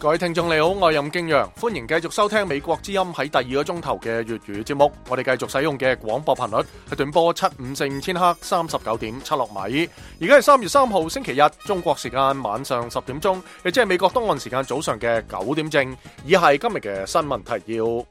各位聽眾你好，我係任敬陽，歡迎繼續收聽美國之音喺第二個鐘頭嘅粵語節目。我哋繼續使用嘅廣播頻率係短波7540赫39.76米。而家係3月3號星期日，中國時間晚上10點鐘，亦即係美國東岸時間早上嘅9點正。以下係今日嘅新聞提要。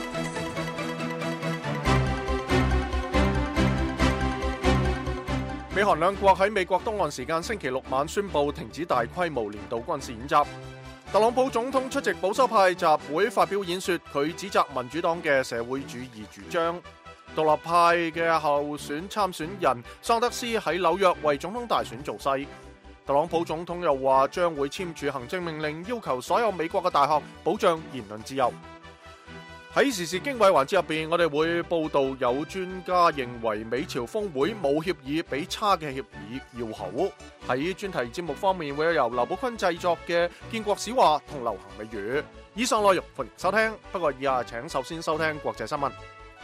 美韓兩國喺美國東岸時間星期六晚宣布停止大規模年度軍事演習。特朗普總統出席保守派集會發表演說，佢指責民主黨嘅社會主義主張。獨立派嘅候選參選人桑德斯喺紐約為總統大選造勢。特朗普總統又話將會簽署行政命令，要求所有美國嘅大學保障言論自由。喺時事經緯環節入邊，我哋會報道有專家認為美朝峰會冇協議比差嘅協議要好。喺專題節目方面，會有由劉寶坤製作嘅建國史話同流行美語。以上內容歡迎收聽，不過以下請首先收聽國際新聞。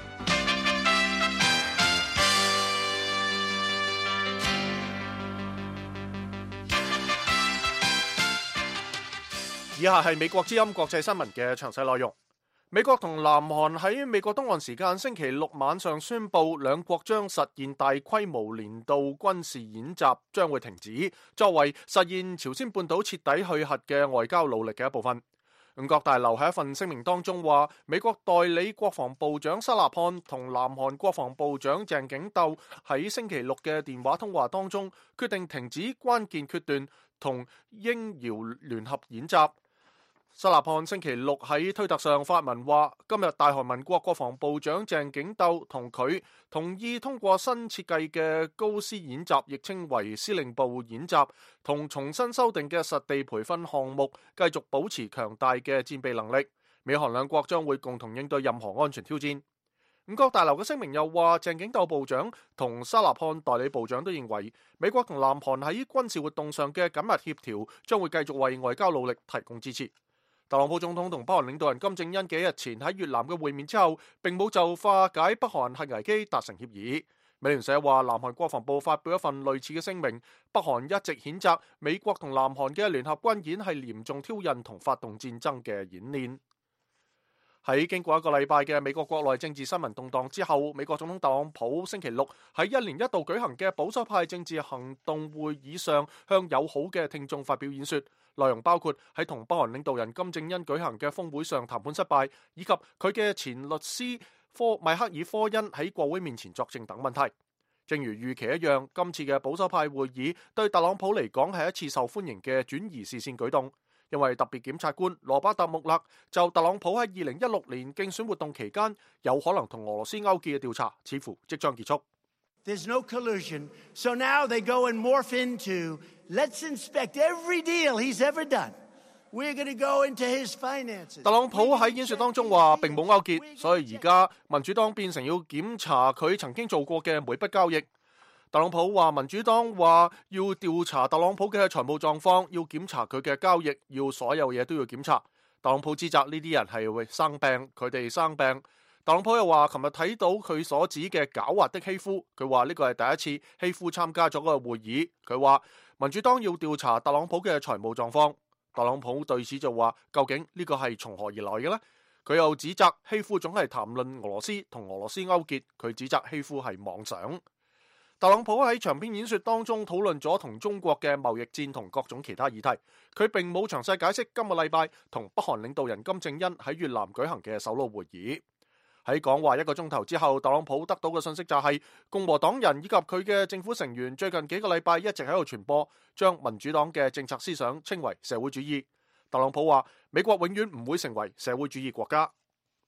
以下係美國之音國際新聞嘅詳細內容。美國同南韓喺美國東岸時間星期六晚上宣布，兩國將實現大規模年度軍事演習將會停止，作為實現朝鮮半島徹底去核嘅外交努力嘅一部分。五角大樓喺一份聲明當中話，美國代理國防部長沙納漢同南韓國防部長鄭景竇喺星期六嘅電話通話當中，決定停止關鍵決斷同英遙聯合演習。沙納漢星期六喺推特上發文話，今日大韓民國國防部長鄭景竇同佢同意通過新設計嘅高斯演習，亦稱為司令部演習，同重新修訂嘅實地培訓項目，繼續保持強大嘅戰備能力。美韓兩國將會共同應對任何安全挑戰。五角大樓嘅聲明又話，鄭景竇部長同沙納漢代理部長都認為，美國同南韓喺軍事活動上嘅緊密協調，將會繼續為外交努力提供支持。特朗普總統同北韓領導人金正恩幾日前喺越南嘅會面之後，並冇就化解北韓核危機達成協議。美聯社話，南韓國防部發表一份類似嘅聲明，北韓一直譴責美國同南韓嘅聯合軍演係嚴重挑釁同發動戰爭嘅演練。喺經過一個禮拜嘅美國國內政治新聞動盪之後，美國總統特朗普星期六喺一年一度舉行嘅保守派政治行動會議上，向友好嘅聽眾發表演說，內容包括喺同北韓領導人金正恩舉行嘅峰會上談判失敗，以及佢嘅前律師米克爾科恩喺國會面前作證等問題。正如預期一樣，今次嘅保守派會議對特朗普嚟講係一次受歡迎嘅轉移視線舉動。因為特別檢察官羅伯特穆勒就特朗普喺2016年競選活動期間有可能同俄羅斯勾結嘅調查，似乎即將結束。 There's no collusion, so now they go and morph into let's inspect every deal he's ever done. We're going to go into his finances. 特朗普喺演說當中話並冇勾結，所以而家民主黨變成要檢查佢曾經做過嘅每筆交易。特朗普話民主黨話要調查特朗普嘅財務狀況，要檢查佢嘅交易，要所有嘢都要檢查。特朗普指責呢啲人係會生病，佢哋生病。特朗普又話琴日睇到佢所指嘅狡猾的希夫，佢話呢個係第一次希夫參加咗個會議。佢話民主黨要調查特朗普嘅財務狀況。特朗普對此就話，究竟呢個係從何而來嘅呢？佢又指責希夫總係談論俄羅斯同俄羅斯勾結，佢指責希夫係妄想。特朗普喺長篇演說當中討論咗同中國嘅貿易戰同各種其他議題，佢並冇詳細解釋今個禮拜同北韓領導人金正恩喺越南舉行嘅首腦會議。喺講話1個鐘頭之後，特朗普得到嘅信息就係共和黨人以及佢嘅政府成員最近幾個禮拜一直喺度傳播，將民主黨嘅政策思想稱為社會主義。特朗普話美國永遠唔會成為社會主義國家。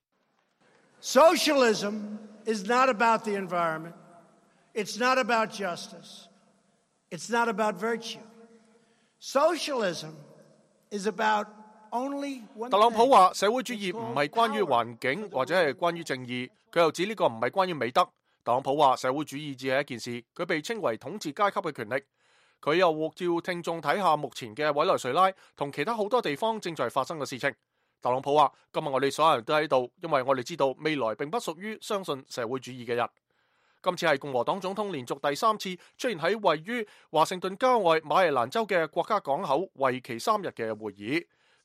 Socialism is not about the environment. It's not about justice. It's not about virtue. Socialism is about only one thing. 特朗普話社會主義唔係關於環境或者係關於正義，佢又指呢個唔係關於美德。特朗普話社會主義只係一件事，佢被稱為統治階級嘅權力。佢又叫聽眾睇下目前嘅委內瑞拉同其他好多地方正在發生嘅事情。特朗普話今日我哋所有人都喺度，因為我哋知道未來並不屬於相信社會主義嘅人。今次係共和黨總統連續第3次出現喺位於華盛頓郊外馬里蘭州嘅國家港口為期3日嘅會議。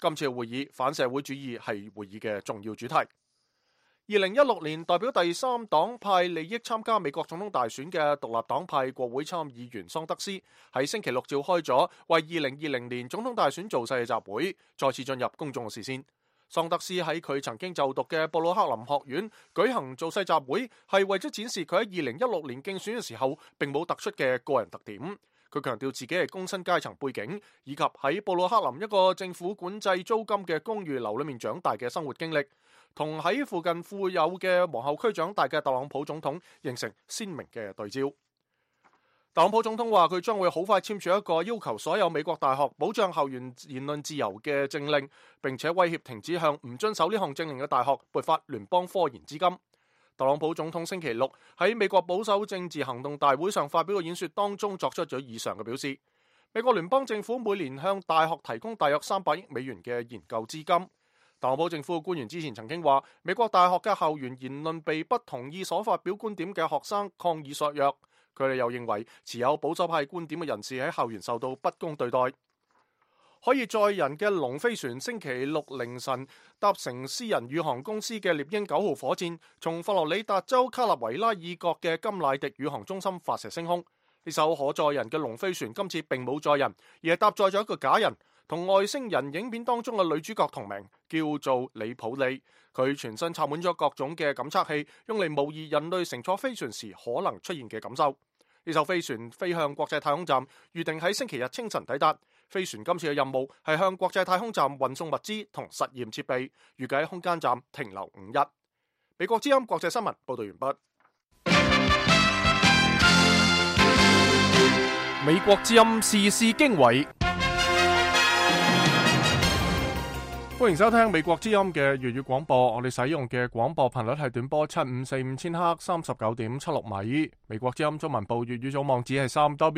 今次嘅會議反社會主義係會議嘅重要主題。2016年代表第三黨派利益參加美國總統大選嘅獨立黨派國會參議員桑德斯喺星期六召開咗為2020年總統大選造勢嘅集會，再次進入公眾嘅視線。桑德斯喺佢曾經就讀嘅布魯克林學院舉行造勢集會，係為咗展示佢喺2016年競選嘅時候並冇突出嘅個人特點。佢強調自己係工薪階層背景，以及喺布魯克林一個政府管制租金嘅公寓樓裏面長大嘅生活經歷，同喺附近富有嘅皇后區長大嘅特朗普總統形成鮮明嘅對照。特朗普總統話佢將會好快簽署一個要求所有美國大學保障校園言論自由嘅政令，並且威脅停止向唔遵守呢項政令嘅大學撥發聯邦科研資金。特朗普總統星期六喺美國保守政治行動大會上發表嘅演說當中作出咗以上嘅表示。美國聯邦政府每年向大學提供大約300億美元嘅研究資金。特朗普政府嘅官員之前曾經話，美國大學嘅校園言論被不同意所發表觀點嘅學生抗議削弱。佢哋又認為持有保守派觀點嘅人士喺校園受到不公對待。可以載人嘅龍飛船星期六凌晨搭乘私人宇航公司嘅獵鷹9號火箭，從佛羅里達州卡納維拉爾角嘅甘迺迪宇航中心發射升空。呢艘可載人嘅龍飛船今次並冇載人，而係搭載咗一個假人，同外星人影片當中嘅女主角同名，叫做李普利。佢全身插滿咗各種嘅感測器，用嚟模擬人類乘坐飛船時可能出現嘅感受。呢艘飛船飛向國際太空站，預定喺星期日清晨抵達。飛船今次嘅任務係向國際太空站運送物資同實驗設備，預計喺空間站停留5日。美國之音國際新聞報道完畢。美國之音時事經緯。歡迎收聽美國之音嘅粵語廣播，我哋使用嘅廣播頻率係短波7545千赫39.76米。美國之音中文部粵語組網址係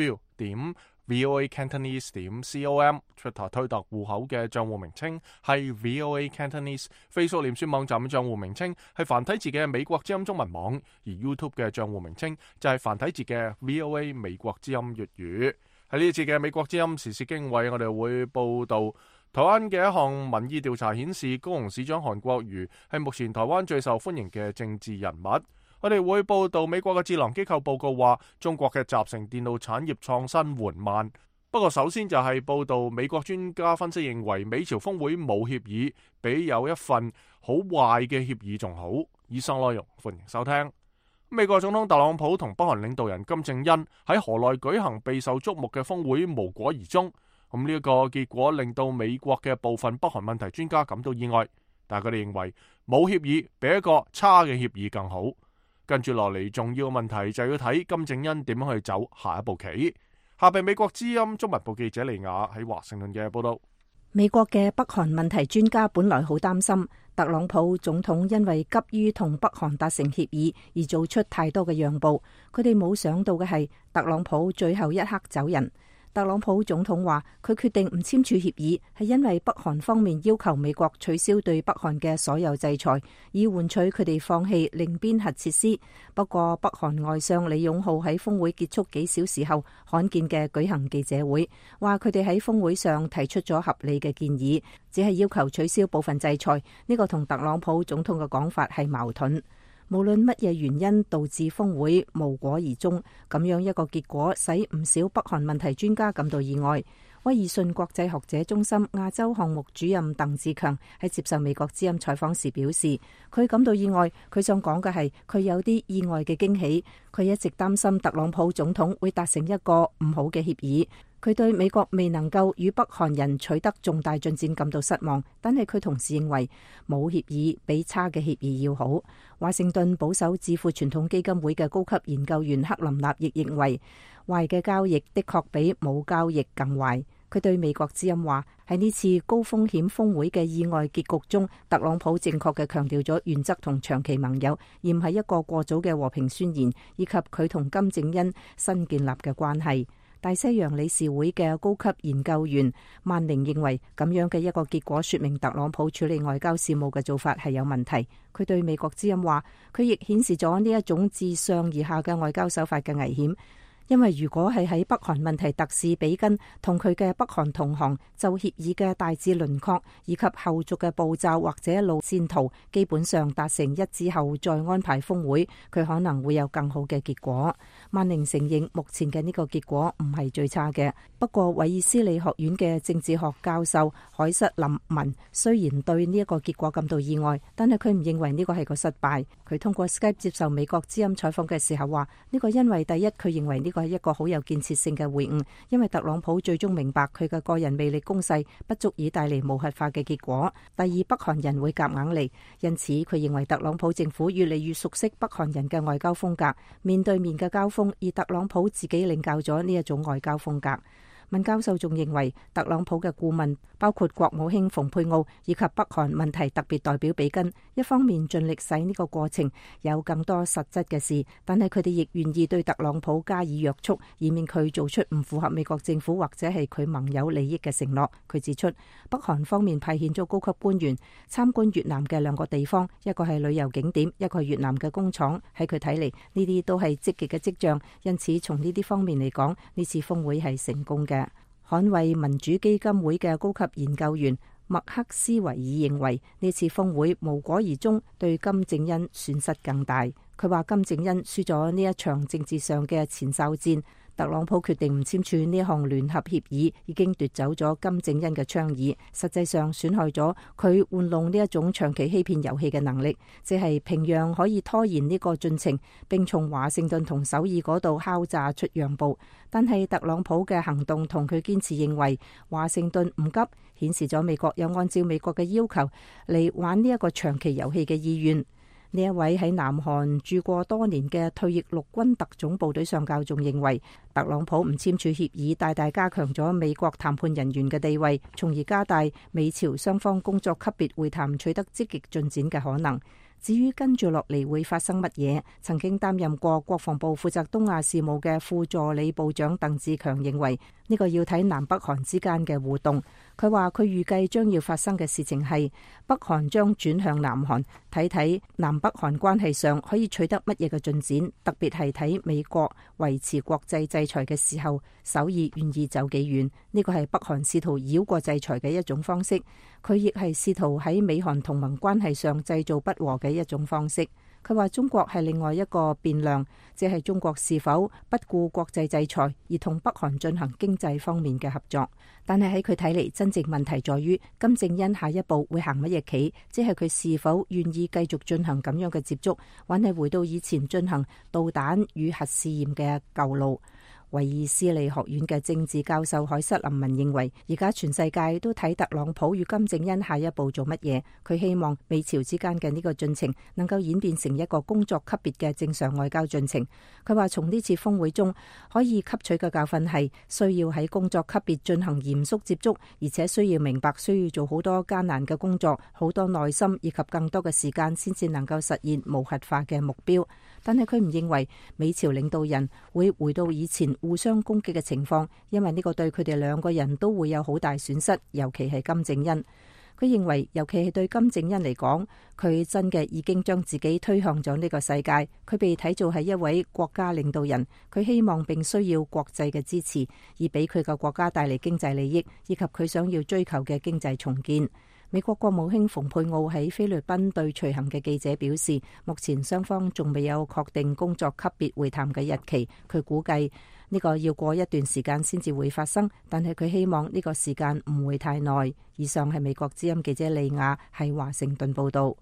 3w.voacantonese.com，Twitter 推特戶口嘅賬戶名稱係 VOA Cantonese，Facebook 臉書網站嘅賬戶名稱係繁體字嘅美國之音中文網，而 YouTube 嘅賬戶名稱就係繁體字嘅 VOA 美國之音粵語。喺呢一次嘅美國之音時事經緯，我哋會報道台灣嘅一項民意調查顯示，高雄市長韓國瑜係目前台灣最受歡迎嘅政治人物。我哋會報道美國嘅智囊機構報告話，中國嘅集成電路產業創新緩慢。不過首先就係報道美國專家分析認為，美朝峰會冇協議，比有一份好壞嘅協議仲好。以上內容歡迎收聽。美國總統特朗普同北韓領導人金正恩喺河內舉行備受矚目嘅峰會無果而終。咁呢一個結果令到美國嘅部分北韓問題專家感到意外，但係佢哋認為冇協議比一個差嘅協議更好。跟住落嚟重要嘅問題就要睇金正恩點樣去走下一步棋。下邊美國之音中文部記者利亞喺華盛頓嘅報道。 美國嘅北韓問題專家本來好擔心特朗普總統因為急於同北韓達成協議而做出太多嘅讓步，佢哋冇想到嘅係特朗普最後一刻走人。特朗普總統話佢決定唔簽署協議係因為北韓方面要求美國取消對北韓嘅所有制裁，以換取佢哋放棄另邊核設施。不過北韓外相李勇浩喺峰會結束幾小時後罕見嘅舉行記者會，話佢哋喺峰會上提出咗合理嘅建議，只係要求取消部分制裁。呢個同特朗普總統嘅講法係矛盾。無論乜嘢原因導致峰會無果而終，咁樣一個結果使唔少北韓問題專家感到意外。威爾遜國際學者中心亞洲項目主任鄧志強喺接受美國之音採訪時表示，佢感到意外。佢想講嘅係佢有啲意外嘅驚喜。佢一直擔心特朗普總統會達成一個唔好嘅協議。佢對美國未能夠與北韓人取得重大進展感到失望，但係佢同時認為冇協議比差嘅協議要好。華盛頓保守智庫傳統基金會嘅高級研究員克林納亦認為，壞嘅交易的確比冇交易更壞。佢對美國之音話，喺呢次高風險峰會嘅意外結局中，特朗普正確嘅強調咗原則同長期盟友，而唔係一個過早嘅和平宣言，以及佢同金正恩新建立嘅關係。大西洋理事會嘅高級研究員萬寧認為，咁樣嘅一個結果說明特朗普處理外交事務嘅做法係有問題。佢對美國之音話，佢亦顯示咗呢一種自上而下嘅外交手法嘅危險。 因為如果係喺北韓問題特使比根同佢嘅北韓同行就協議嘅大致輪廓以及後續嘅步驟或者路線圖基本上達成一致後再安排峰會，佢可能會有更好嘅結果。曼寧承認目前嘅呢個結果唔係最差嘅，不過韋爾斯利學院嘅政治學教授海瑟林文雖然對呢一個結果感到意外，但係佢唔認為呢個係個失敗。佢通過 Skype 接受美國之音採訪嘅時候話，呢個因為第一，佢認為呢個係一個好有建設性嘅會晤，因為特朗普最終明白佢嘅個人魅力攻勢不足以帶嚟無核化嘅結果。第二，北韓人會夾硬嚟，因此佢認為特朗普政府越嚟越熟悉北韓人嘅外交風格，面對面嘅交鋒，而特朗普自己領教咗呢一種外交風格。文教授仲認為，特朗普嘅顧問包括國務卿蓬佩奧以及北韓問題特別代表比根，一方面盡力使呢個過程有更多實質嘅事，但係佢哋亦願意對特朗普加以約束，以免佢做出唔符合美國政府或者係佢盟友利益嘅承諾。佢指出，北韓方面派遣咗高級官員參觀越南嘅兩個地方，一個係旅遊景點，一個係越南嘅工廠。喺佢睇嚟，呢啲都係積極嘅跡象，因此從呢啲方面嚟講，呢次峰會係成功嘅。捍衛民主基金會嘅高級研究員麥克斯維爾認為，呢次峰會無果而終，對金正恩損失更大。佢話金正恩輸咗呢一場政治上嘅前哨戰，特朗普決定唔簽署呢項聯合協議，已經奪走咗金正恩嘅倡議，實際上損害咗佢玩弄呢一種長期欺騙遊戲嘅能力，即係平壤可以拖延呢個進程，並從華盛頓同首爾嗰度敲詐出讓步。但係特朗普嘅行動同佢堅持認為華盛頓唔急，顯示咗美國有按照美國嘅要求嚟玩呢一個長期遊戲嘅意願。呢一位喺南韓駐過多年嘅退役陸軍特種部隊上校仲認為，特朗普唔簽署協議大大加強咗美國談判人員嘅地位，從而加大美朝雙方工作級別會談取得積極進展嘅可能。至於跟住落嚟會發生乜嘢，曾經擔任過國防部負責東亞事務嘅副助理部長鄧志強認為，呢個要睇南北韓之間嘅互動。佢話佢預計將要發生嘅事情係北韓將轉向南韓，睇睇南北韓關係上可以取得乜嘢嘅進展，特別係睇美國維持國際制裁嘅時候，首爾願意走幾遠。呢個係北韓試圖繞過制裁嘅一種方式，佢亦係試圖喺美韓同盟關係上製造不和嘅一種方式。佢話中國係另外一個變量，即係中國是否不顧國際制裁而同北韓進行經濟方面嘅合作。但係喺佢睇嚟，真正問題在於金正恩下一步會行乜嘢棋，即係佢是否願意繼續進行咁樣嘅接觸，還係回到以前進行導彈與核試驗嘅舊路。維爾斯利學院嘅政治教授海瑟林文認為，而家全世界都睇特朗普與金正恩下一步做乜嘢。佢希望美朝之間嘅呢個進程能夠演變成一個工作級別嘅正常外交進程。佢話從呢次峰會中可以吸取嘅教訓係，需要喺工作級別進行嚴肅接觸，而且需要明白需要做好多艱難嘅工作，好多耐心以及更多嘅時間先至能夠實現無核化嘅目標。但係佢唔認為美朝領導人會回到以前互相攻擊嘅情況，因為呢個對佢哋兩個人都會有好大損失，尤其係金正恩。佢認為，尤其係對金正恩嚟講，佢真嘅已經將自己推向咗呢個世界。佢被睇做係一位國家領導人，佢希望並需要國際嘅支持，以俾佢嘅國家帶嚟經濟利益，以及佢想要追求嘅經濟重建。美國國務卿蓬佩奧喺菲律賓對隨行嘅記者表示，目前雙方仲未有確定工作級別會談嘅日期。佢估計呢個要過一段時間先至會發生，但係佢希望呢個時間唔會太耐。以上係美國之音記者利亞喺華盛頓報道。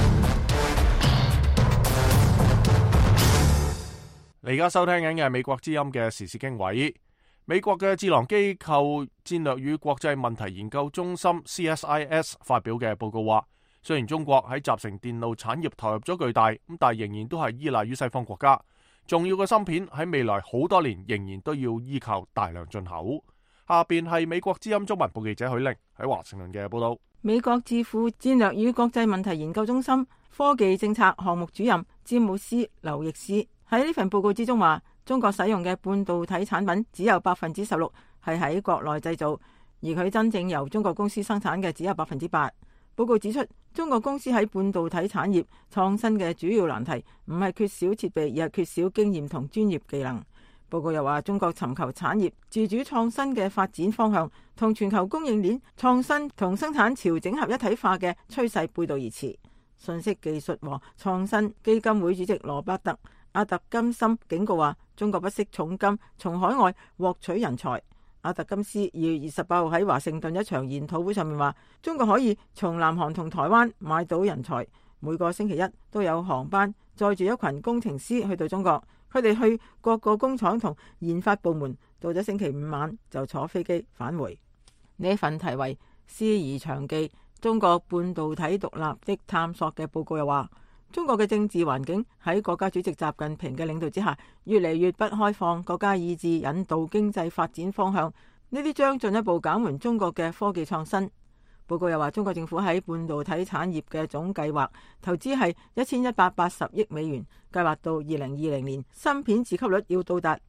你而家收聽緊嘅係美國之音嘅時事經緯。美國嘅智囊機構戰略與國際問題研究中心 CSIS 發表嘅報告話，雖然中國喺集成電路產業投入咗巨大，但係仍然都係依賴於西方國家。重要嘅芯片喺未來好多年仍然都要依靠大量進口。下邊係美國之音中文部記者許玲喺華盛頓嘅報道。 美國智庫戰略與國際問題研究中心科技政策項目主任詹姆斯劉易斯喺呢份報告之中話，中國使用嘅半導體產品只有16%係喺國內製造，而佢真正由中國公司生產嘅只有8%。報告指出，中國公司喺半導體產業創新嘅主要難題唔係缺少設備，而係缺少經驗同專業技能。 報告又話，中國尋求產業自主創新嘅發展方向，同全球供應鏈創新同生產朝整合一體化嘅趨勢背道而馳。信息技術和創新基金會主席羅伯特·阿特金森警告話，中國不惜重金從海外獲取人才。阿特金斯2月28號喺華盛頓一場研討會上面話，中國可以從南韓同台灣買到人才，每個星期一都有航班載住一群工程師去到中國，佢哋去各個工廠同研發部門，到咗星期五晚就坐飛機返回。呢份題為《師夷長技：中國半導體獨立的探索》嘅報告又話，中國嘅政治環境喺國家主席習近平嘅領導之下，越嚟越不開放，國家意志引導經濟發展方向，呢啲將進一步減緩中國嘅科技創新。報告又話，中國政府喺半導體產業嘅總計劃投資係1180億美元，計劃到2020年芯片自給率要到達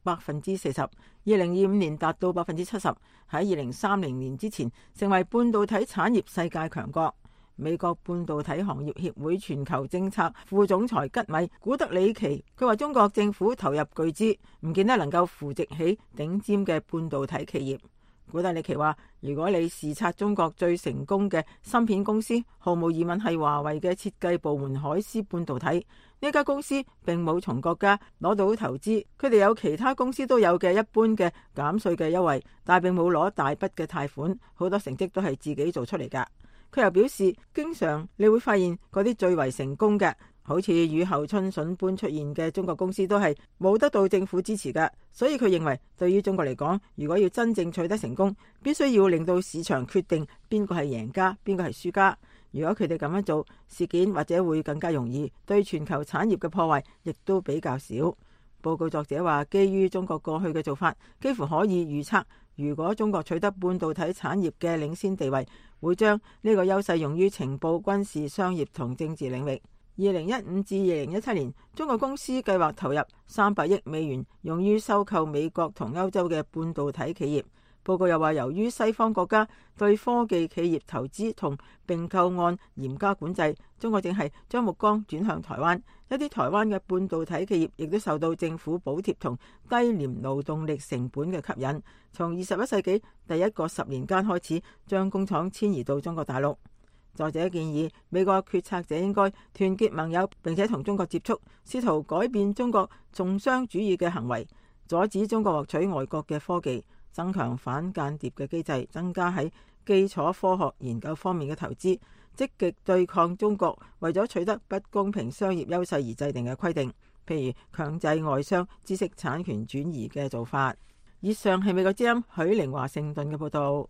40%，2025年達到70%，喺2030年之前成為半導體產業世界強國。美國半導體行業協會全球政策副總裁吉米古德里奇佢話，中國政府投入巨資，唔見得能夠扶植起頂尖嘅半導體企業。古德里奇話，如果你視察中國最成功嘅芯片公司，毫無疑問係華為嘅設計部門海思半導體。呢家公司並冇從國家攞到投資，佢哋有其他公司都有嘅一般嘅減稅嘅優惠，但係並冇攞大筆嘅貸款，好多成績都係自己做出嚟㗎。佢又表示，經常你會發現嗰啲最為成功嘅，好似雨後春筍般出現嘅中國公司，都係冇得到政府支持㗎。所以佢認為，對於中國嚟講，如果要真正取得成功，必須要令到市場決定邊個係贏家，邊個係輸家。如果佢哋咁樣做，事件或者會更加容易，對全球產業嘅破壞亦都比較少。報告作者話，基於中國過去嘅做法，幾乎可以預測，如果中國取得半導體產業嘅領先地位，會將呢個優勢用於情報、軍事、商業同政治領域。2015至2017年，中國公司計劃投入300億美元，用於收購美國同歐洲嘅半導體企業。報告又話，由於西方國家對科技企業投資同併購案嚴加管制，中國正係將目光轉向台灣。一啲台灣嘅半導體企業亦都受到政府補貼同低廉勞動力成本嘅吸引，從21世紀第一個10年間開始，將工廠遷移到中國大陸。作者建議美國決策者應該團結盟友，並且同中國接觸，試圖改變中國重商主義嘅行為，阻止中國獲取外國嘅科技，增強反間諜嘅機制，增加喺基礎科學研究方面嘅投資，積極對抗中國為咗取得不公平商業優勢而制定嘅規定，譬如強制外商知識產權轉移嘅做法。以上係美國之音許寧華盛頓嘅報道。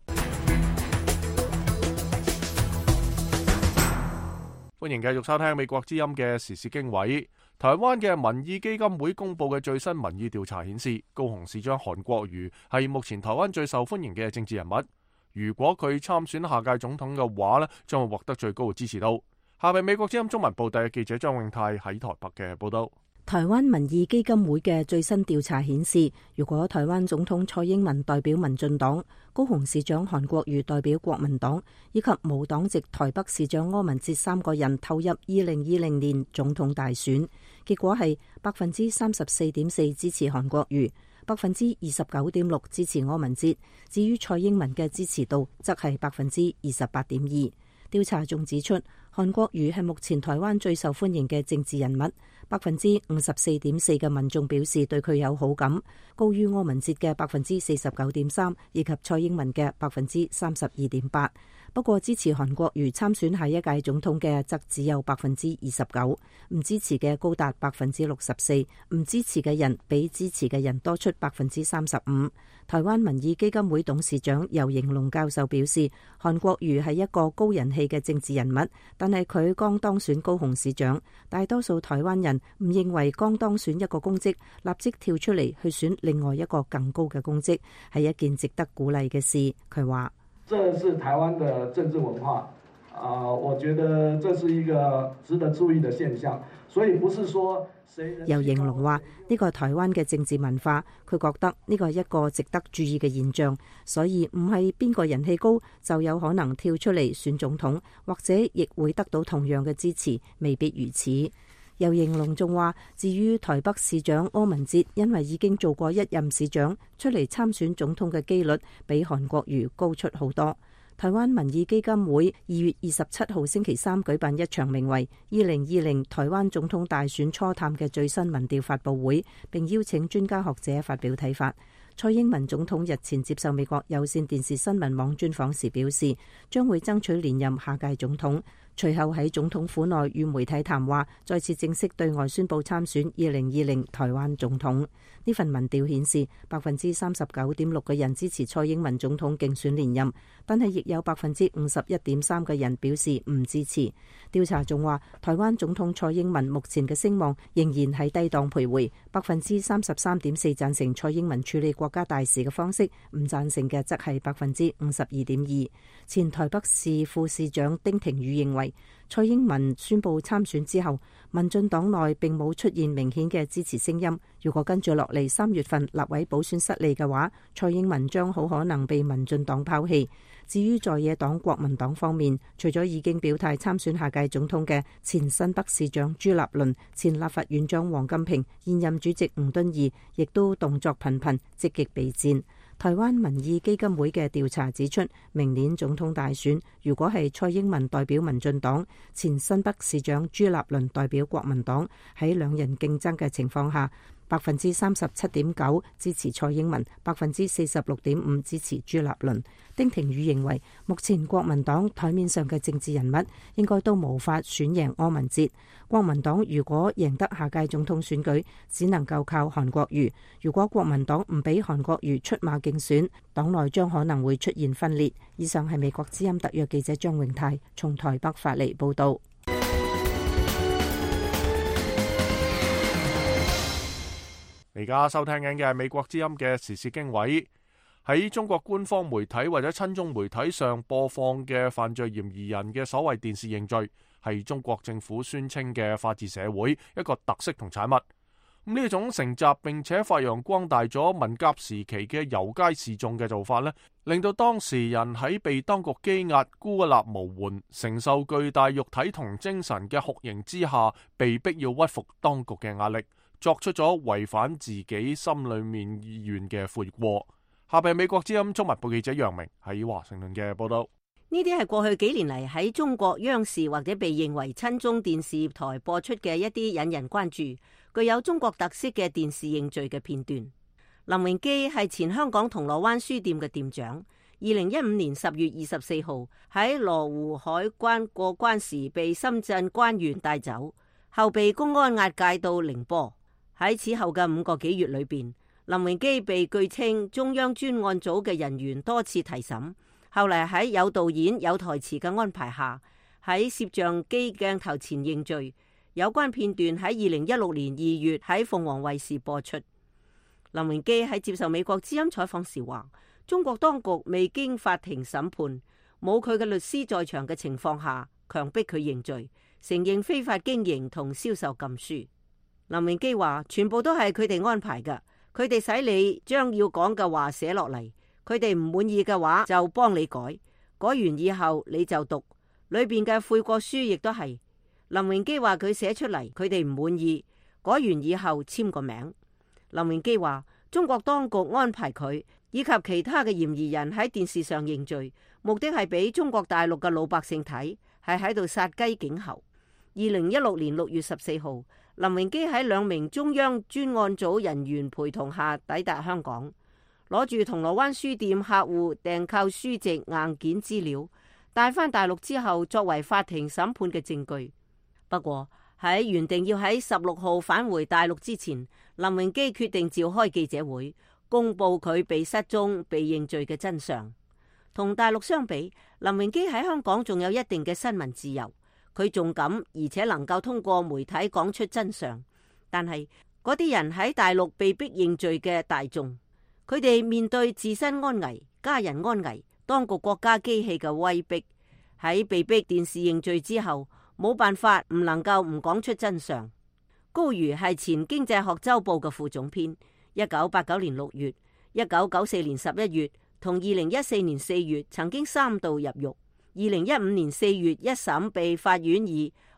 歡迎繼續收聽美國之音嘅時事經緯。台灣嘅民意基金會公布嘅最新民意調查顯示，高雄市長韓國瑜係目前台灣最受歡迎嘅政治人物。如果佢參選下屆總統嘅話呢，將會獲得最高嘅支持度。下邊美國之音中文部第記者張永泰喺台北嘅報道。 台灣民意基金會嘅最新調查顯示，如果台灣總統蔡英文代表民進黨，高雄市長韓國瑜代表國民黨，以及無黨籍台北市長柯文哲3個人投入2020年總統大選，結果係34.4%支持韓國瑜，29.6%支持柯文哲。至於蔡英文嘅支持度則係28.2%。調查仲指出，韓國瑜係目前台灣最受歡迎嘅政治人物，54.4%嘅民眾表示對佢有好感，高於柯文哲嘅49.3%以及蔡英文嘅32.8%。不過支持韓國瑜參選下一屆總統嘅則只有29%，唔支持嘅高達64%，唔支持嘅人比支持嘅人多出35%。台灣民意基金會董事長游盈隆教授表示，韓國瑜係一個高人氣嘅政治人物，但係佢剛當選高雄市長，大多數台灣人唔認為剛當選一個公職立即跳出嚟去選另外一個更高嘅公職係一件值得鼓勵嘅事。佢話： 這是台灣的政治文化，我覺得這是一個值得注意的現象，所以不是說游盈隆話呢個係台灣嘅政治文化，佢覺得呢個係一個值得注意嘅現象，所以唔係邊個人氣高就有可能跳出嚟選總統，或者亦會得到同樣嘅支持，未必如此。 又形容仲話，至於台北市長柯文哲，因為已經做過一任市長，出嚟參選總統嘅機率比韓國瑜高出好多。台灣民意基金會2月27號星期三舉辦一場名為2020台灣總統大選初探嘅最新民調發佈會，並邀請專家學者發表睇法。蔡英文總統日前接受美國有線電視新聞網專訪時表示，將會爭取連任下屆總統。隨後喺總統府內與媒體談話，再次正式對外宣佈參選2020台灣總統。呢份民調顯示，39.6%嘅人支持蔡英文總統競選連任，但係亦有51.3%嘅人表示唔支持。調查仲話，台灣總統蔡英文目前嘅聲望仍然喺低檔徘徊，33.4%贊成蔡英文處理國家大事嘅方式，唔贊成嘅則係52.2%。前台北市副市長丁廷宇認為，蔡英文宣布參選之後，民進黨內並冇出現明顯嘅支持聲音。如果跟住落嚟3月份立委補選失利嘅話，蔡英文將好可能被民進黨拋棄。至於在野黨國民黨方面，除咗已經表態參選下屆總統嘅前新北市長朱立倫、前立法院長王金平、現任主席吳敦義，亦都動作頻頻，積極備戰。台灣民意基金會嘅調查指出，明年總統大選，如果係蔡英文代表民進黨，前新北市長朱立倫代表國民黨，喺兩人競爭嘅情況下，37.9% 支持蔡英文，46.5% 支持朱立倫。丁廷宇認為，目前國民黨台面上嘅政治人物應該都無法選贏柯文哲。國民黨如果贏得下屆總統選舉，只能夠靠韓國瑜。如果國民黨唔俾韓國瑜出馬競選，黨內將可能會出現分裂。以上係美國之音特約記者張永泰從台北發嚟報道。 而家收聽緊嘅係美國之音嘅時事經緯。喺中國官方媒體或者親中媒體上播放嘅犯罪嫌疑人嘅所謂電視認罪，係中國政府宣稱嘅法治社會一個特色同產物。呢種承襲並且發揚光大咗文革時期嘅遊街示眾嘅做法呢，令到當事人喺被當局羈押、孤立無援、承受巨大肉體同精神嘅酷刑之下，被逼要屈服當局嘅壓力，作出咗違反自己心裏面意願嘅悔過。下邊美國之音中文部記者楊明喺華盛頓嘅報道。 呢啲係過去幾年嚟喺中國央視或者被認為親中電視台播出嘅一啲引人關注、具有中國特色嘅電視認罪嘅片段。林榮基係前香港銅鑼灣書店嘅店長，2015年10月24號喺羅湖海關過關時被深圳關員帶走，後被公安押解到寧波。喺此後嘅5個幾月裏邊，林榮基被據稱中央專案組嘅人員多次提審，後嚟喺有導演有台詞嘅安排下，喺攝像機鏡頭前認罪。有關片段喺2016年2月喺鳳凰衛視播出。林榮基喺接受美國之音採訪時話，中國當局未經法庭審判，冇佢嘅律師在場嘅情況下，強迫佢認罪，承認非法經營同銷售禁書。林榮基話，全部都係佢哋安排㗎，佢哋使你將要講嘅話寫落嚟，佢哋唔滿意嘅話就幫你改，改完以後你就讀，裏邊嘅悔過書亦都係。林榮基話佢寫出嚟，佢哋唔滿意，改完以後簽個名。林榮基話，中國當局安排佢以及其他嘅嫌疑人喺電視上認罪，目的係俾中國大陸嘅老百姓睇，係喺度殺雞儆猴。2016年6月14號，林榮基喺2名中央專案組人員陪同下抵達香港，攞住銅鑼灣書店客戶訂購書籍硬件資料，帶返大陸之後作為法庭審判嘅證據。不過喺原定要喺16號返回大陸之前，林榮基決定召開記者會，公布佢被失蹤、被認罪嘅真相。同大陸相比，林榮基喺香港仲有一定嘅新聞自由。佢仲敢而且能夠通過媒體講出真相，但係嗰啲人喺大陸被逼認罪嘅大眾，佢哋面對自身安危、家人安危、當局國家機器嘅威逼，喺被逼電視認罪之後，冇辦法唔能夠唔講出真相。高瑜係前經濟學週報嘅副總編，1989年6月、1994年11月同2014年4月曾經3度入獄。2015年4月一審被法院以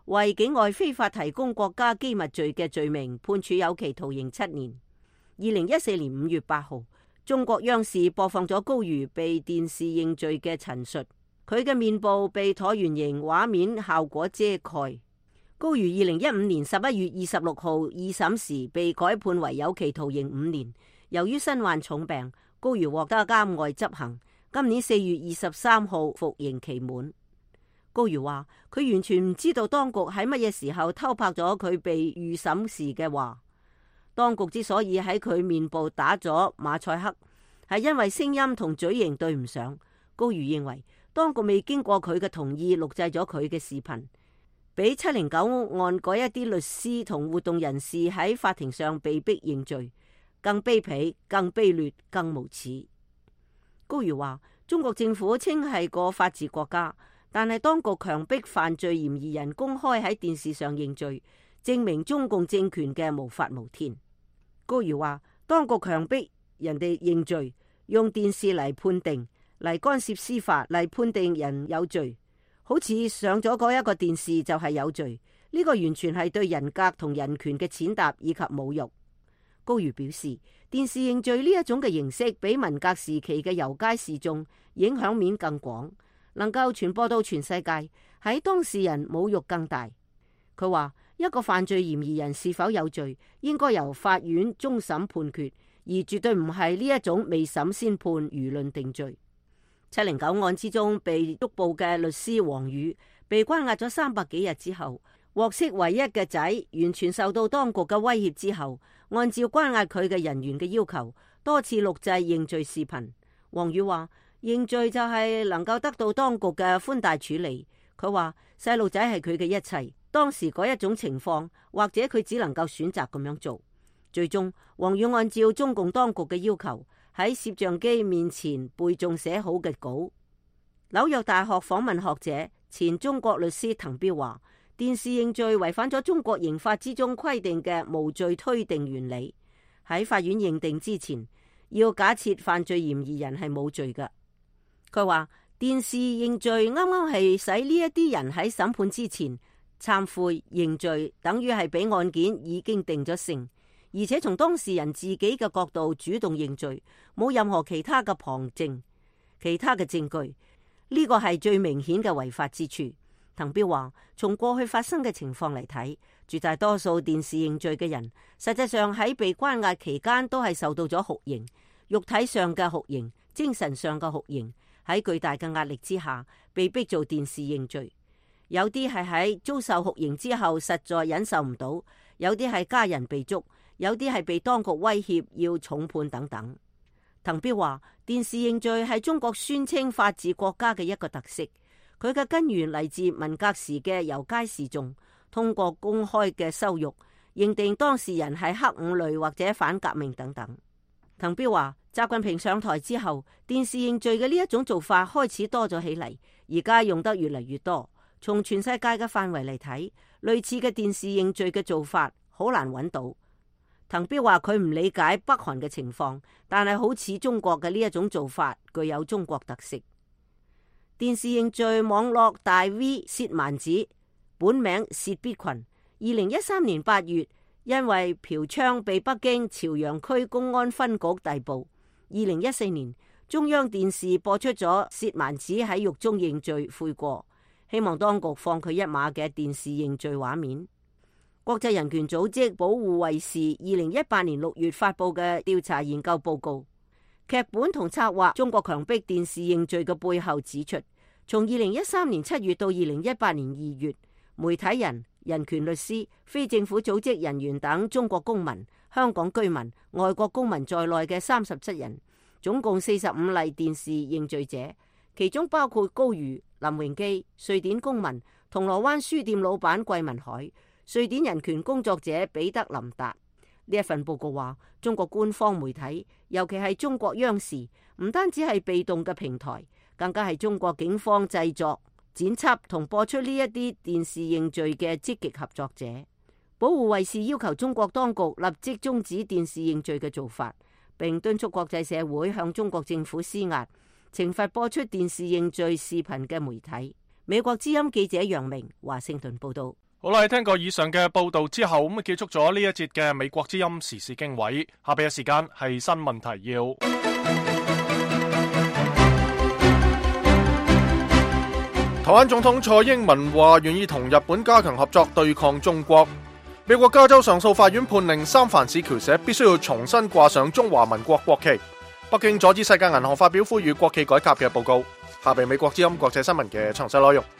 為境外非法提供國家機密罪嘅罪名判處有期徒刑7年。2014年5月8號，中國央視播放咗高瑜被電視認罪嘅陳述，佢嘅面部被橢圓形畫面效果遮蓋。高瑜2015年11月26號二審時被改判為有期徒刑5年，由於身患重病，高瑜獲得監外執行。今年4月23號服刑期滿。高瑜話：佢完全唔知道當局喺乜嘢時候偷拍咗佢被預審時嘅話。當局之所以喺佢面部打咗馬賽克，係因為聲音同嘴型對唔上。高瑜認為當局未經過佢嘅同意錄製咗佢嘅視頻，比709案嗰一啲律師同活動人士喺法庭上被逼認罪更卑鄙、更卑劣、更無恥。高瑜話：中國政府稱係個法治國家，但係當局強迫犯罪嫌疑人公開喺電視上認罪，證明中共政權嘅無法無天。高瑜話：當局強迫人哋認罪，用電視嚟判定、嚟干涉司法、嚟判定人有罪，好似上咗嗰一個電視就係有罪，呢個完全係對人格同人權嘅踐踏以及侮辱。高瑜表示，電視認罪呢一種嘅形式比文革時期嘅遊街示眾影響面更廣，能夠傳播到全世界，喺當事人侮辱更大。佢話：一個犯罪嫌疑人是否有罪，應該由法院終審判決，而絕對唔係呢一種未審先判輿論定罪。709案之中被捉捕嘅律師王宇被關押咗300幾日之後，獲釋唯一嘅仔完全受到當局嘅威脅之後，按照關押佢嘅人員嘅要求，多次錄製認罪視頻。王宇話：認罪就係能夠得到當局嘅寬大處理。佢話細路仔係佢嘅一切，當時嗰一種情況，或者佢只能夠選擇咁樣做。最終，王宇按照中共當局嘅要求，喺攝像機面前背誦寫好嘅稿。紐約大學訪問學者、前中國律師滕彪話：電視認罪違反咗中國刑法之中規定嘅無罪推定原理。喺法院認定之前，要假設犯罪嫌疑人係冇罪嘅。佢話電視認罪啱啱係使呢一啲人喺審判之前懺悔認罪，等於係俾案件已經定咗性，而且從當事人自己嘅角度主動認罪，冇任何其他嘅旁證、其他嘅證據，呢個係最明顯嘅違法之處。滕彪話：從過去發生嘅情況嚟睇，絕大多數電視認罪嘅人，實際上喺被關押期間都係受到咗酷刑，肉體上嘅酷刑、精神上嘅酷刑，喺巨大嘅壓力之下，被逼做電視認罪。有啲係喺遭受酷刑之後實在忍受唔到，有啲係家人被捉，有啲係被當局威脅要重判等等。滕彪話：電視認罪係中國宣稱法治國家嘅一個特色。佢嘅根源嚟自文革時嘅遊街示眾，通過公開嘅羞辱，認定當事人係黑五類或者反革命等等。滕彪話：習近平上台之後，電視認罪嘅呢一種做法開始多咗起嚟，而家用得越嚟越多。從全世界嘅範圍嚟睇，類似嘅電視認罪嘅做法好難揾到。滕彪話：佢唔理解北韓嘅情況，但係好似中國嘅呢一種做法具有中國特色。電視認罪網絡大 V 薛蠻子，本名薛必群，2013年8月因為嫖娼被北京朝陽區公安分局逮捕。2014年，中央電視播出咗薛蠻子喺獄中認罪悔過，希望當局放佢一馬嘅電視認罪畫面。國際人權組織保護衛士2018年6月發布嘅調查研究報告，劇本同策劃中國強迫電視認罪嘅背後指出，從2013年7月到2018年2月，媒體人、人權律師、非政府組織人員等中國公民、香港居民、外國公民在內嘅37人，總共45例電視認罪者，其中包括高瑜、林榮基、瑞典公民、銅鑼灣書店老闆桂民海、瑞典人權工作者彼得林達。呢一份報告話，中國官方媒體，尤其係中國央視，唔單止係被動嘅平台，更加係中國警方製作、剪輯同播出呢一啲電視認罪嘅積極合作者。保護衛士要求中國當局立即終止電視認罪嘅做法，並敦促國際社會向中國政府施壓，懲罰播出電視認罪視頻嘅媒體。美國之音記者楊明華盛頓報道。 好啦，聽過以上嘅報道之後，咁結束咗呢一節嘅美國之音時事經緯。下邊嘅時間係新聞提要。台灣總統蔡英文話願意同日本加強合作對抗中國。美國加州上訴法院判令三藩市僑社必須要重新掛上中華民國國旗。北京阻止世界銀行發表呼籲國企改革嘅報告。下邊美國之音國際新聞嘅詳細內容。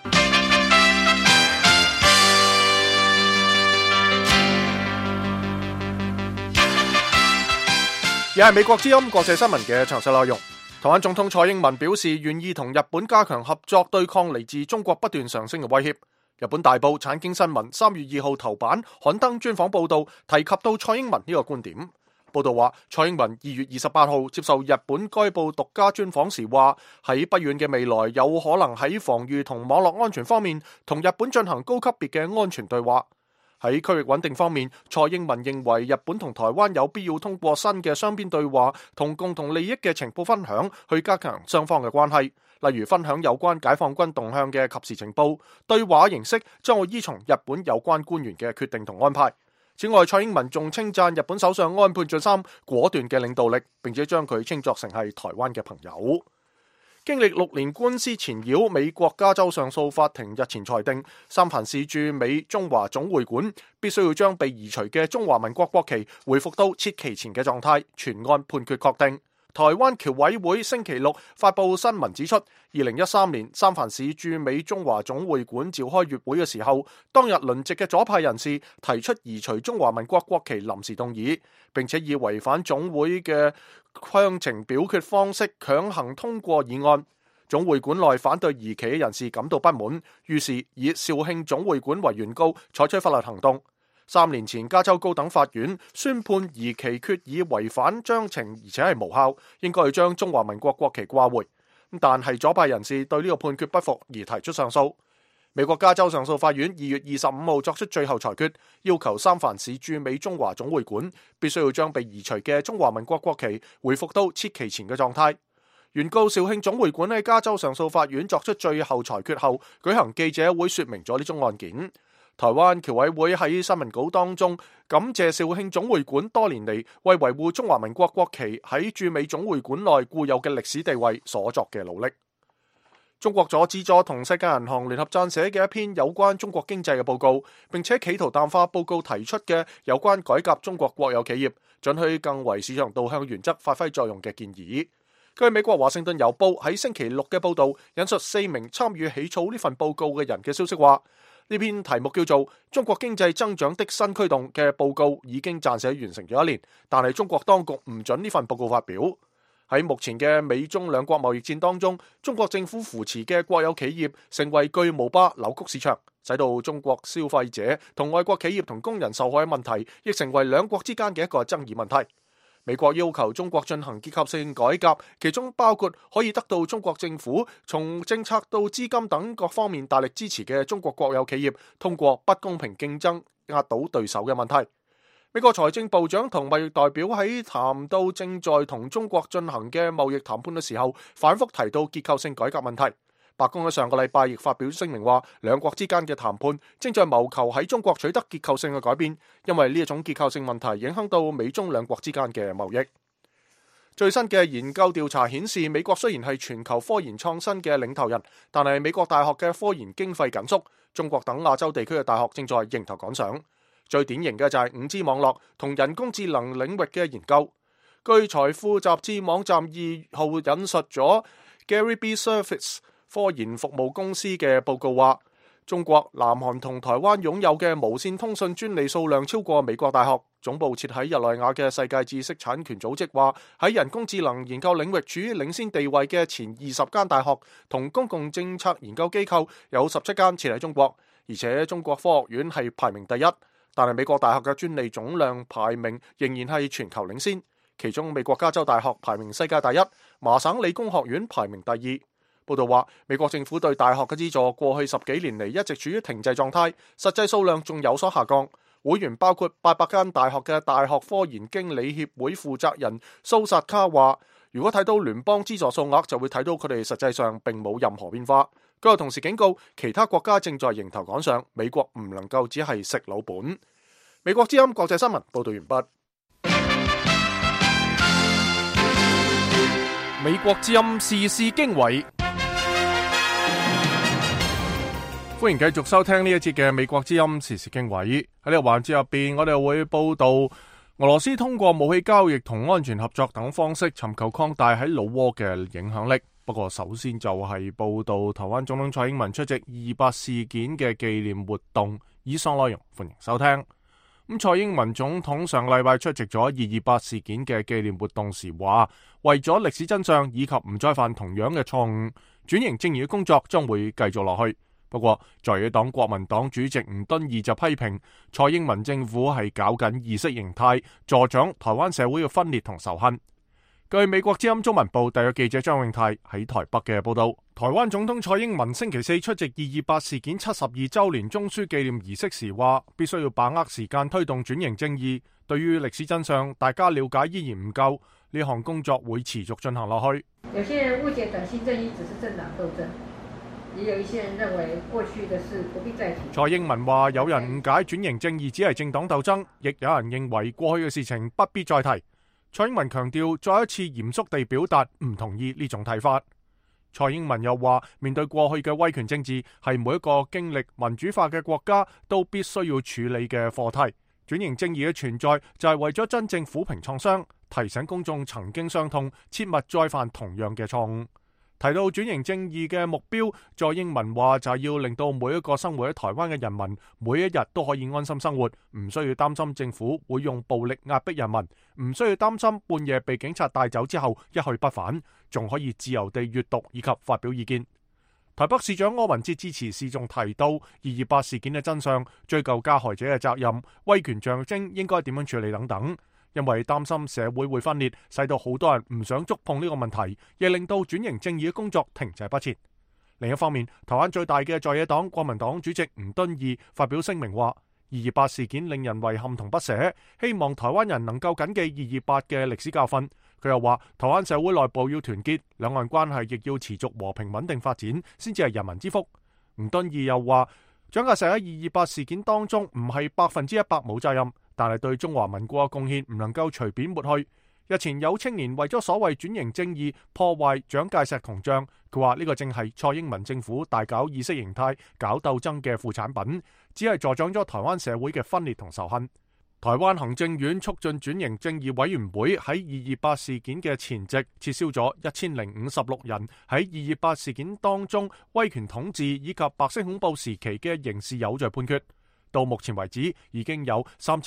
又係美國之音國際新聞嘅詳細內容。台灣總統蔡英文表示願意同日本加強合作對抗嚟自中國不斷上升嘅威脅。日本大報產經新聞3月2號頭版刊登專訪報道，提及到蔡英文呢個觀點。報道話，蔡英文2月28號接受日本該報獨家專訪時話，喺不遠嘅未來有可能喺防禦同網絡安全方面同日本進行高級別嘅安全對話。喺區域穩定方面，蔡英文認為日本同台灣有必要通過新嘅雙邊對話同共同利益嘅情報分享，去加強雙方嘅關係。例如分享有關解放軍動向嘅及時情報，對話形式將會依從日本有關官員嘅決定同安排。此外，蔡英文仲稱讚日本首相安倍晉三果斷嘅領導力，並且將佢稱作成係台灣嘅朋友。經歷6年官司纏繞，美國加州上訴法庭日前裁定，三藩市駐美中華總會館必須要將被移除嘅中華民國國旗恢復到設期前嘅狀態，全案判決確定。台灣僑委會星期六發布新聞指出，2013年三藩市駐美中華總會館召開月會嘅時候，當日輪值嘅左派人士提出移除中華民國國旗臨時動議，並且以違反總會嘅詳情表決方式強行通過議案。總會館內反對移旗嘅人士感到不滿，於是以肇慶總會館為原告採取法律行動。3年前，加州高等法院宣判移旗決議違反章程，而且係無效，應該要將中華民國國旗掛回。但係左派人士對呢個判決不服而提出上訴。美國加州上訴法院2月25號作出最後裁決，要求三藩市駐美中華總會館必須要將被移除嘅中華民國國旗恢復到設期前嘅狀態。原告肇慶總會館喺加州上訴法院作出最後裁決後，舉行記者會說明咗呢宗案件。台灣僑委會喺新聞稿當中感謝肇慶總會館多年嚟為維護中華民國國旗喺駐美總會館內固有嘅歷史地位所作嘅努力。中國阻止咗同世界銀行聯合撰寫嘅一篇有關中國經濟嘅報告，並且企圖淡化報告提出嘅有關改革中國國有企業、准許更為市場導向原則發揮作用嘅建議。據美國華盛頓郵報喺星期六嘅報導，引述4名參與起草呢份報告嘅人嘅消息話，呢篇題目叫做《中國經濟增長的新驅動》嘅報告已經撰寫完成咗1年，但係中國當局唔准呢份報告發表。喺目前嘅美中兩國貿易戰當中，中國政府扶持嘅國有企業成為巨無霸扭曲市場，使到中國消費者同外國企業同工人受害嘅問題，亦成為兩國之間嘅一個爭議問題。美國要求中國進行結構性改革，其中包括可以得到中國政府從政策到資金等各方面大力支持嘅中國國有企業通過不公平競爭壓倒對手嘅問題。美國財政部長同貿易代表喺談到正在同中國進行嘅貿易談判嘅時候，反覆提到結構性改革問題。白宮喺上個禮拜亦發表聲明話，兩國之間嘅談判正在謀求喺中國取得結構性嘅改變，因為呢一種結構性問題影響到美中兩國之間嘅貿易。最新嘅研究調查顯示，美國雖然係全球科研創新嘅領頭人，但係美國大學嘅科研經費緊縮，中國等亞洲地區嘅大學正在迎頭趕上。最典型嘅就係5G 網絡同人工智能領域嘅研究。據財富雜誌網站2號引述咗 Gary B. Service 科研服務公司嘅報告話，中國、南韓同台灣擁有嘅無線通訊專利數量超過美國大學。總部設喺日內瓦嘅世界知識產權組織話，喺人工智能研究領域處於領先地位嘅前20間大學同公共政策研究機構有17間設喺中國，而且中國科學院係排名第一。但係美國大學嘅專利總量排名仍然係全球領先，其中美國加州大學排名世界第一，麻省理工學院排名第二。報道話，美國政府對大學嘅資助過去10幾年嚟一直處於停滯狀態，實際數量仲有所下降。會員包括800間大學嘅大學科研經理協會負責人蘇薩卡話，如果睇到聯邦資助數額，就會睇到佢哋實際上並冇任何變化。 佢又同時警告其他國家正在迎頭趕上，美國唔能夠只係食老本。美國之音國際新聞報道完畢。美國之音時事經緯，歡迎繼續收聽呢一節嘅美國之音時事經緯。喺呢個環節入邊，我哋會報道俄羅斯通過武器交易同安全合作等方式，尋求擴大喺老撾嘅影響力。不過首先就係報道台灣總統蔡英文出席228事件嘅紀念活動。以上內容歡迎收聽。蔡英文總統上禮拜出席咗228事件嘅紀念活動時話，為咗歷史真相以及唔再犯同樣嘅錯誤，轉型正義嘅工作將會繼續落去。不過在野黨國民黨主席吳敦義就批評蔡英文政府係搞緊意識形態，助長台灣社會嘅分裂同仇恨。據美國之音中文部特約記者張永泰喺台北嘅報道，台灣總統蔡英文星期四出席228事件72週年中書紀念儀式時話，必須要把握時間推動轉型正義。對於歷史真相，大家了解依然唔夠，呢項工作會持續進行落去。 有些人誤解短期正義只是政黨鬥爭，也有一些人認為過去的事不必再提。 蔡英文話，有人誤解轉型正義只係政黨鬥爭，亦有人認為過去嘅事情不必再提。蔡英文強調，再一次嚴肅地表達唔同意呢種睇法。蔡英文又話，面對過去嘅威權政治，係每一個經歷民主化嘅國家都必須要處理嘅課題。轉型正義嘅存在就係為咗真正撫平創傷，提醒公眾曾經傷痛，切勿再犯同樣嘅錯誤。提到轉型正義嘅目標，蔡英文話就係要令到每一個生活喺台灣嘅人民，每一日都可以安心生活，唔需要擔心政府會用暴力壓迫人民，唔需要擔心半夜被警察帶走之後一去不返，仲可以自由地閱讀以及發表意見。台北市長柯文哲致辭時仲提到228事件嘅真相，追究加害者嘅責任，威權象徵應該點樣處理等等。因為擔心社會會分裂，使到好多人唔想觸碰呢個問題，亦令到轉型正義嘅工作停滯不前。另一方面，台灣最大嘅在野黨國民黨主席吳敦義發表聲明話，228事件令人遺憾同不捨，希望台灣人能夠謹記228嘅歷史教訓。佢又話，台灣社會內部要團結，兩岸關係亦要持續和平穩定發展，先至係人民之福。吳敦義又話，蔣介石喺228事件當中唔係100%冇責任，但係對中華民國嘅貢獻唔能夠隨便抹去。日前有青年為咗所謂轉型正義破壞蔣介石銅像，佢話呢個正係蔡英文政府大搞意識形態、搞鬥爭嘅副產品，只係助長咗台灣社會嘅分裂同仇恨。台灣行政院促進轉型正義委員會喺228事件嘅前夕撤銷咗1056人喺228事件當中威權統治以及白色恐怖時期嘅刑事有罪判決。到目前為止，已經有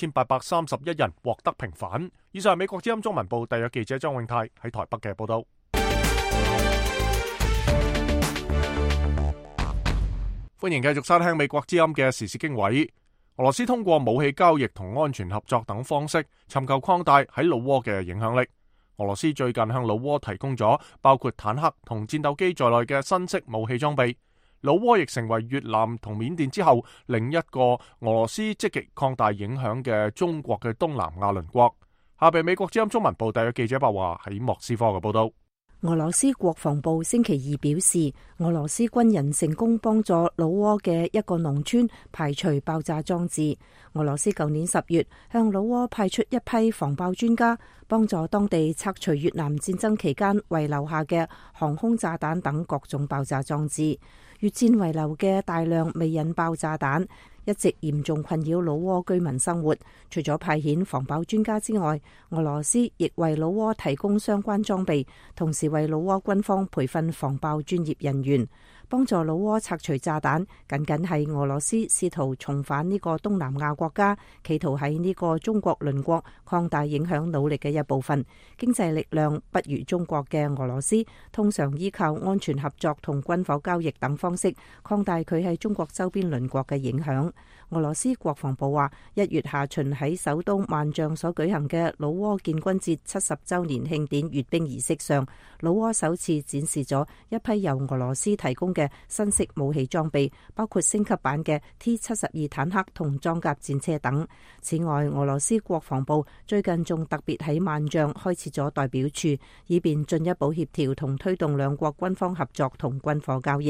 3831人獲得平反。以上係美國之音中文部特約記者張永泰喺台北嘅報道。歡迎繼續收聽美國之音嘅時事經緯。俄羅斯通過武器交易同安全合作等方式，尋求擴大喺老撾嘅影響力。俄羅斯最近向老撾提供咗包括坦克同戰鬥機在內嘅新式武器裝備。老撾亦成為越南同緬甸之後另一個俄羅斯積極擴大影響嘅中國嘅東南亞鄰國。下邊美國之音中文部特約記者白華喺莫斯科嘅報道。 俄羅斯國防部星期二表示，俄羅斯軍人成功幫助老撾嘅一個農村排除爆炸裝置。俄羅斯舊年10月向老撾派出一批防爆專家，幫助當地拆除越南戰爭期間遺留下嘅航空炸彈等各種爆炸裝置。越戰遺留嘅大量未引爆炸彈一直嚴重困擾老撾居民生活。除咗派遣防爆專家之外，俄羅斯亦為老撾提供相關裝備，同時為老撾軍方培訓防爆專業人員。幫助老撾拆除炸彈，僅僅係俄羅斯試圖重返呢個東南亞國家，企圖喺呢個中國鄰國擴大影響努力嘅一部分。經濟力量不如中國嘅俄羅斯，通常依靠安全合作同軍火交易等方式擴大佢喺中國周邊鄰國嘅影響。俄羅斯國防部話，1月下旬喺首都萬象所舉行嘅老撾建軍節70週年慶典閱兵儀式上，老撾首次展示咗一批由俄羅斯提供嘅新式武器裝備，包括升級版嘅 T-72坦克同裝甲戰車等。此外，俄羅斯國防部最近仲特別喺萬象開設咗代表處，以便進一步協調同推動兩國軍方合作同軍火交易。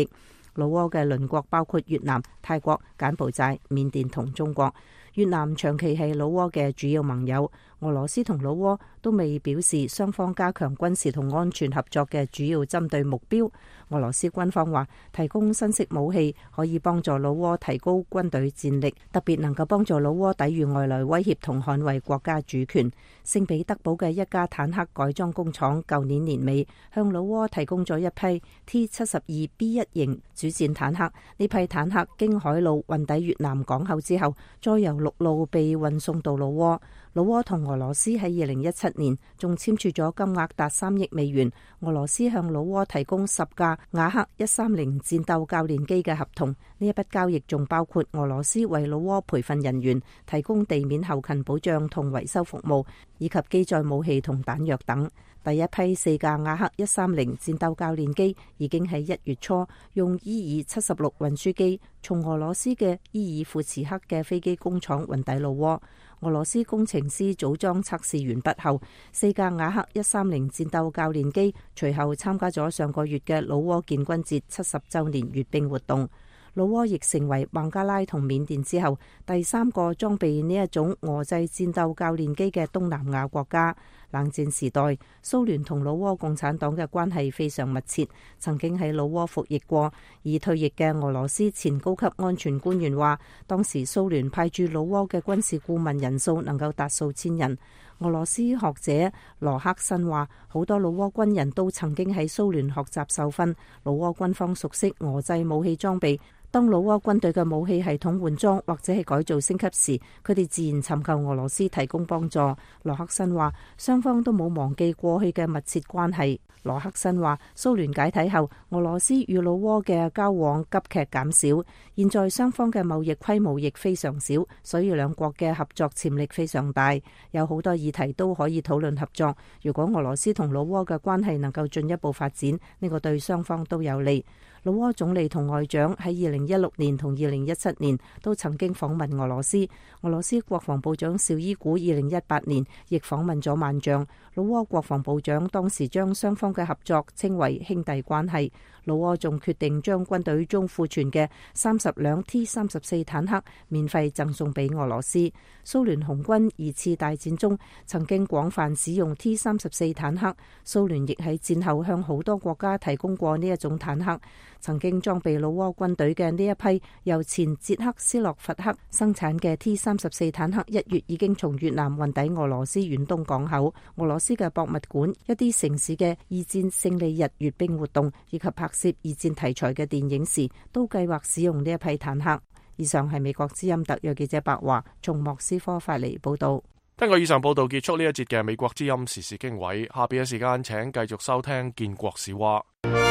老撾嘅鄰國包括越南、泰國、柬埔寨、緬甸同中國。越南長期係老撾嘅主要盟友，俄羅斯同老撾都未表示雙方加強軍事同安全合作嘅主要針對目標。俄羅斯軍方話，提供新式武器可以幫助老撾提高軍隊戰力，特別能夠幫助老撾抵禦外來威脅同捍衛國家主權。聖彼得堡嘅一家坦克改裝工廠舊年年尾向老撾提供咗一批 T-72B1 型主戰坦克，呢批坦克經海路運抵越南港口之後，再由陸路被運送到老撾。老撾同俄羅斯喺2017年仲簽署咗金額達3億美元，俄羅斯向老撾提供10架雅克130戰鬥教練機嘅合同。呢一筆交易仲包括俄羅斯為老撾培訓人員、提供地面後勤保障同維修服務，以及機載武器同彈藥等。第一批4架雅克130戰鬥教練機已經喺1月初用伊爾76運輸機從俄羅斯嘅伊爾庫茨克嘅飛機工廠運抵老撾。俄羅斯工程師組裝測試完畢後，4架雅克130戰鬥教練機隨後參加咗上個月嘅老撾建軍節70週年閱兵活動。老撾亦成為孟加拉同緬甸之後第3個裝備呢一種俄製戰鬥教練機嘅東南亞國家。冷戰時代，蘇聯同老撾共產黨嘅關係非常密切，曾經喺老撾服役過。而退役嘅俄羅斯前高級安全官員話，當時蘇聯派駐老撾嘅軍事顧問人數能夠達數千人。俄羅斯學者羅克申話，好多老撾軍人都曾經喺蘇聯學習受訓，老撾軍方熟悉俄製武器裝備。當老撾軍隊嘅武器系統換裝或者係改造升級時，佢哋自然尋求俄羅斯提供幫助。羅克申話，雙方都冇忘記過去嘅密切關係。羅克申話，蘇聯解體後，俄羅斯與老撾嘅交往急劇減少，現在雙方嘅貿易規模亦非常少，所以兩國嘅合作潛力非常大，有好多議題都可以討論合作。如果俄羅斯同老撾嘅關係能夠進一步發展，呢個對雙方都有利。老撾總理同外長喺2016年同2017年都曾經訪問俄羅斯。俄羅斯國防部長紹伊古2018年亦訪問咗萬象。老撾國防部長當時將雙方嘅合作稱為兄弟關係。老撾仲決定將軍隊中庫存嘅30輛 T-34坦克免費贈送俾俄羅斯。蘇聯紅軍2次大戰中曾經廣泛使用 T-34坦克，蘇聯亦喺戰後向好多國家提供過呢一種坦克。曾經裝備老撾軍隊嘅呢一批由前捷克斯洛伐克生產嘅 T-34坦克，1月已經從越南運抵俄羅斯遠東港口。俄羅斯嘅博物館、一啲城市嘅二戰勝利日閱兵活動以及拍攝二戰題材嘅電影時，都計劃使用呢一批坦克。以上係美國之音特約記者白華從莫斯科發嚟報道。 聽過以上報道，結束呢一節嘅美國之音時事經緯。下邊嘅時間，請繼續收聽建國史話。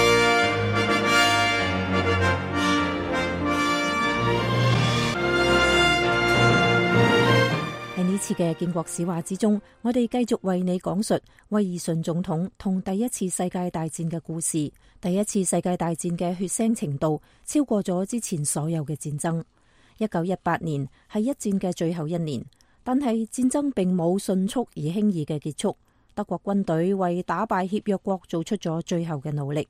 喺呢次嘅建國史話之中，我哋繼續為你講述威爾遜總統同第一次世界大戰嘅故事。第一次世界大戰嘅血腥程度超過咗之前所有嘅戰爭。1918年係一戰嘅最後一年，但係戰爭並冇迅速而輕易嘅結束。德國軍隊為打敗協約國做出咗最後嘅努力。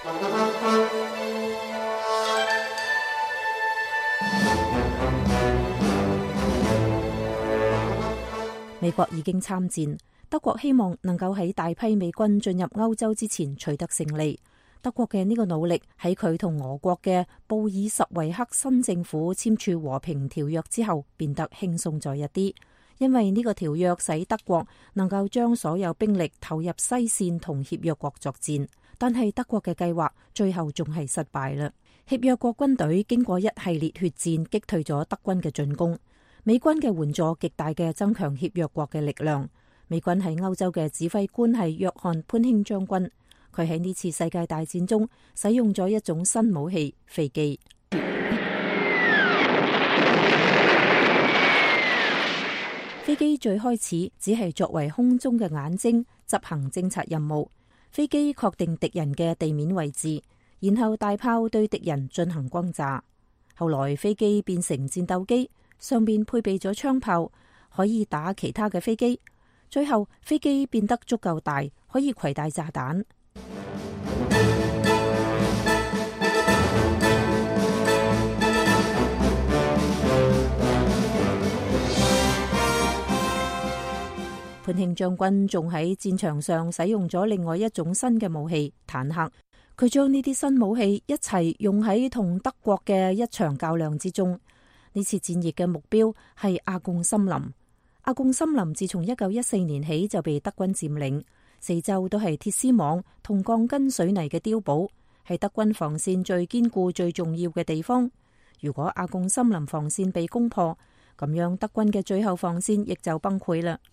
美國已經參戰，德國希望能夠喺大批美軍進入歐洲之前取得勝利。德國嘅呢個努力喺佢同俄國嘅布爾什維克新政府簽署和平條約之後變得輕鬆咗一啲，因為呢個條約使德國能夠將所有兵力投入西線同協約國作戰。但係德國嘅計劃最後仲係失敗啦。協約國軍隊經過一系列血戰擊退咗德軍嘅進攻。美軍嘅援助極大嘅增強協約國嘅力量。美軍喺歐洲嘅指揮官係約翰潘興將軍，佢喺呢次世界大戰中使用咗一種新武器——飛機。飛機最開始只係作為空中嘅眼睛，執行偵察任務。飛機確定敵人嘅地面位置，然後大炮對敵人進行轟炸。後來飛機變成戰鬥機，上面配備咗槍炮，可以打其他嘅飛機。最後飛機變得足夠大，可以攜帶炸彈。 潘興將軍仲喺戰場上使用咗另外一種新嘅武器——坦克。佢將呢啲新武器一齊用喺同德國嘅一場較量之中。呢次戰役嘅目標係阿貢森林。阿貢森林自從1914年起就被德軍佔領，四周都係鐵絲網同鋼筋水泥嘅碉堡，係德軍防線最堅固、最重要嘅地方。如果阿貢森林防線被攻破，咁樣德軍嘅最後防線亦就崩潰啦。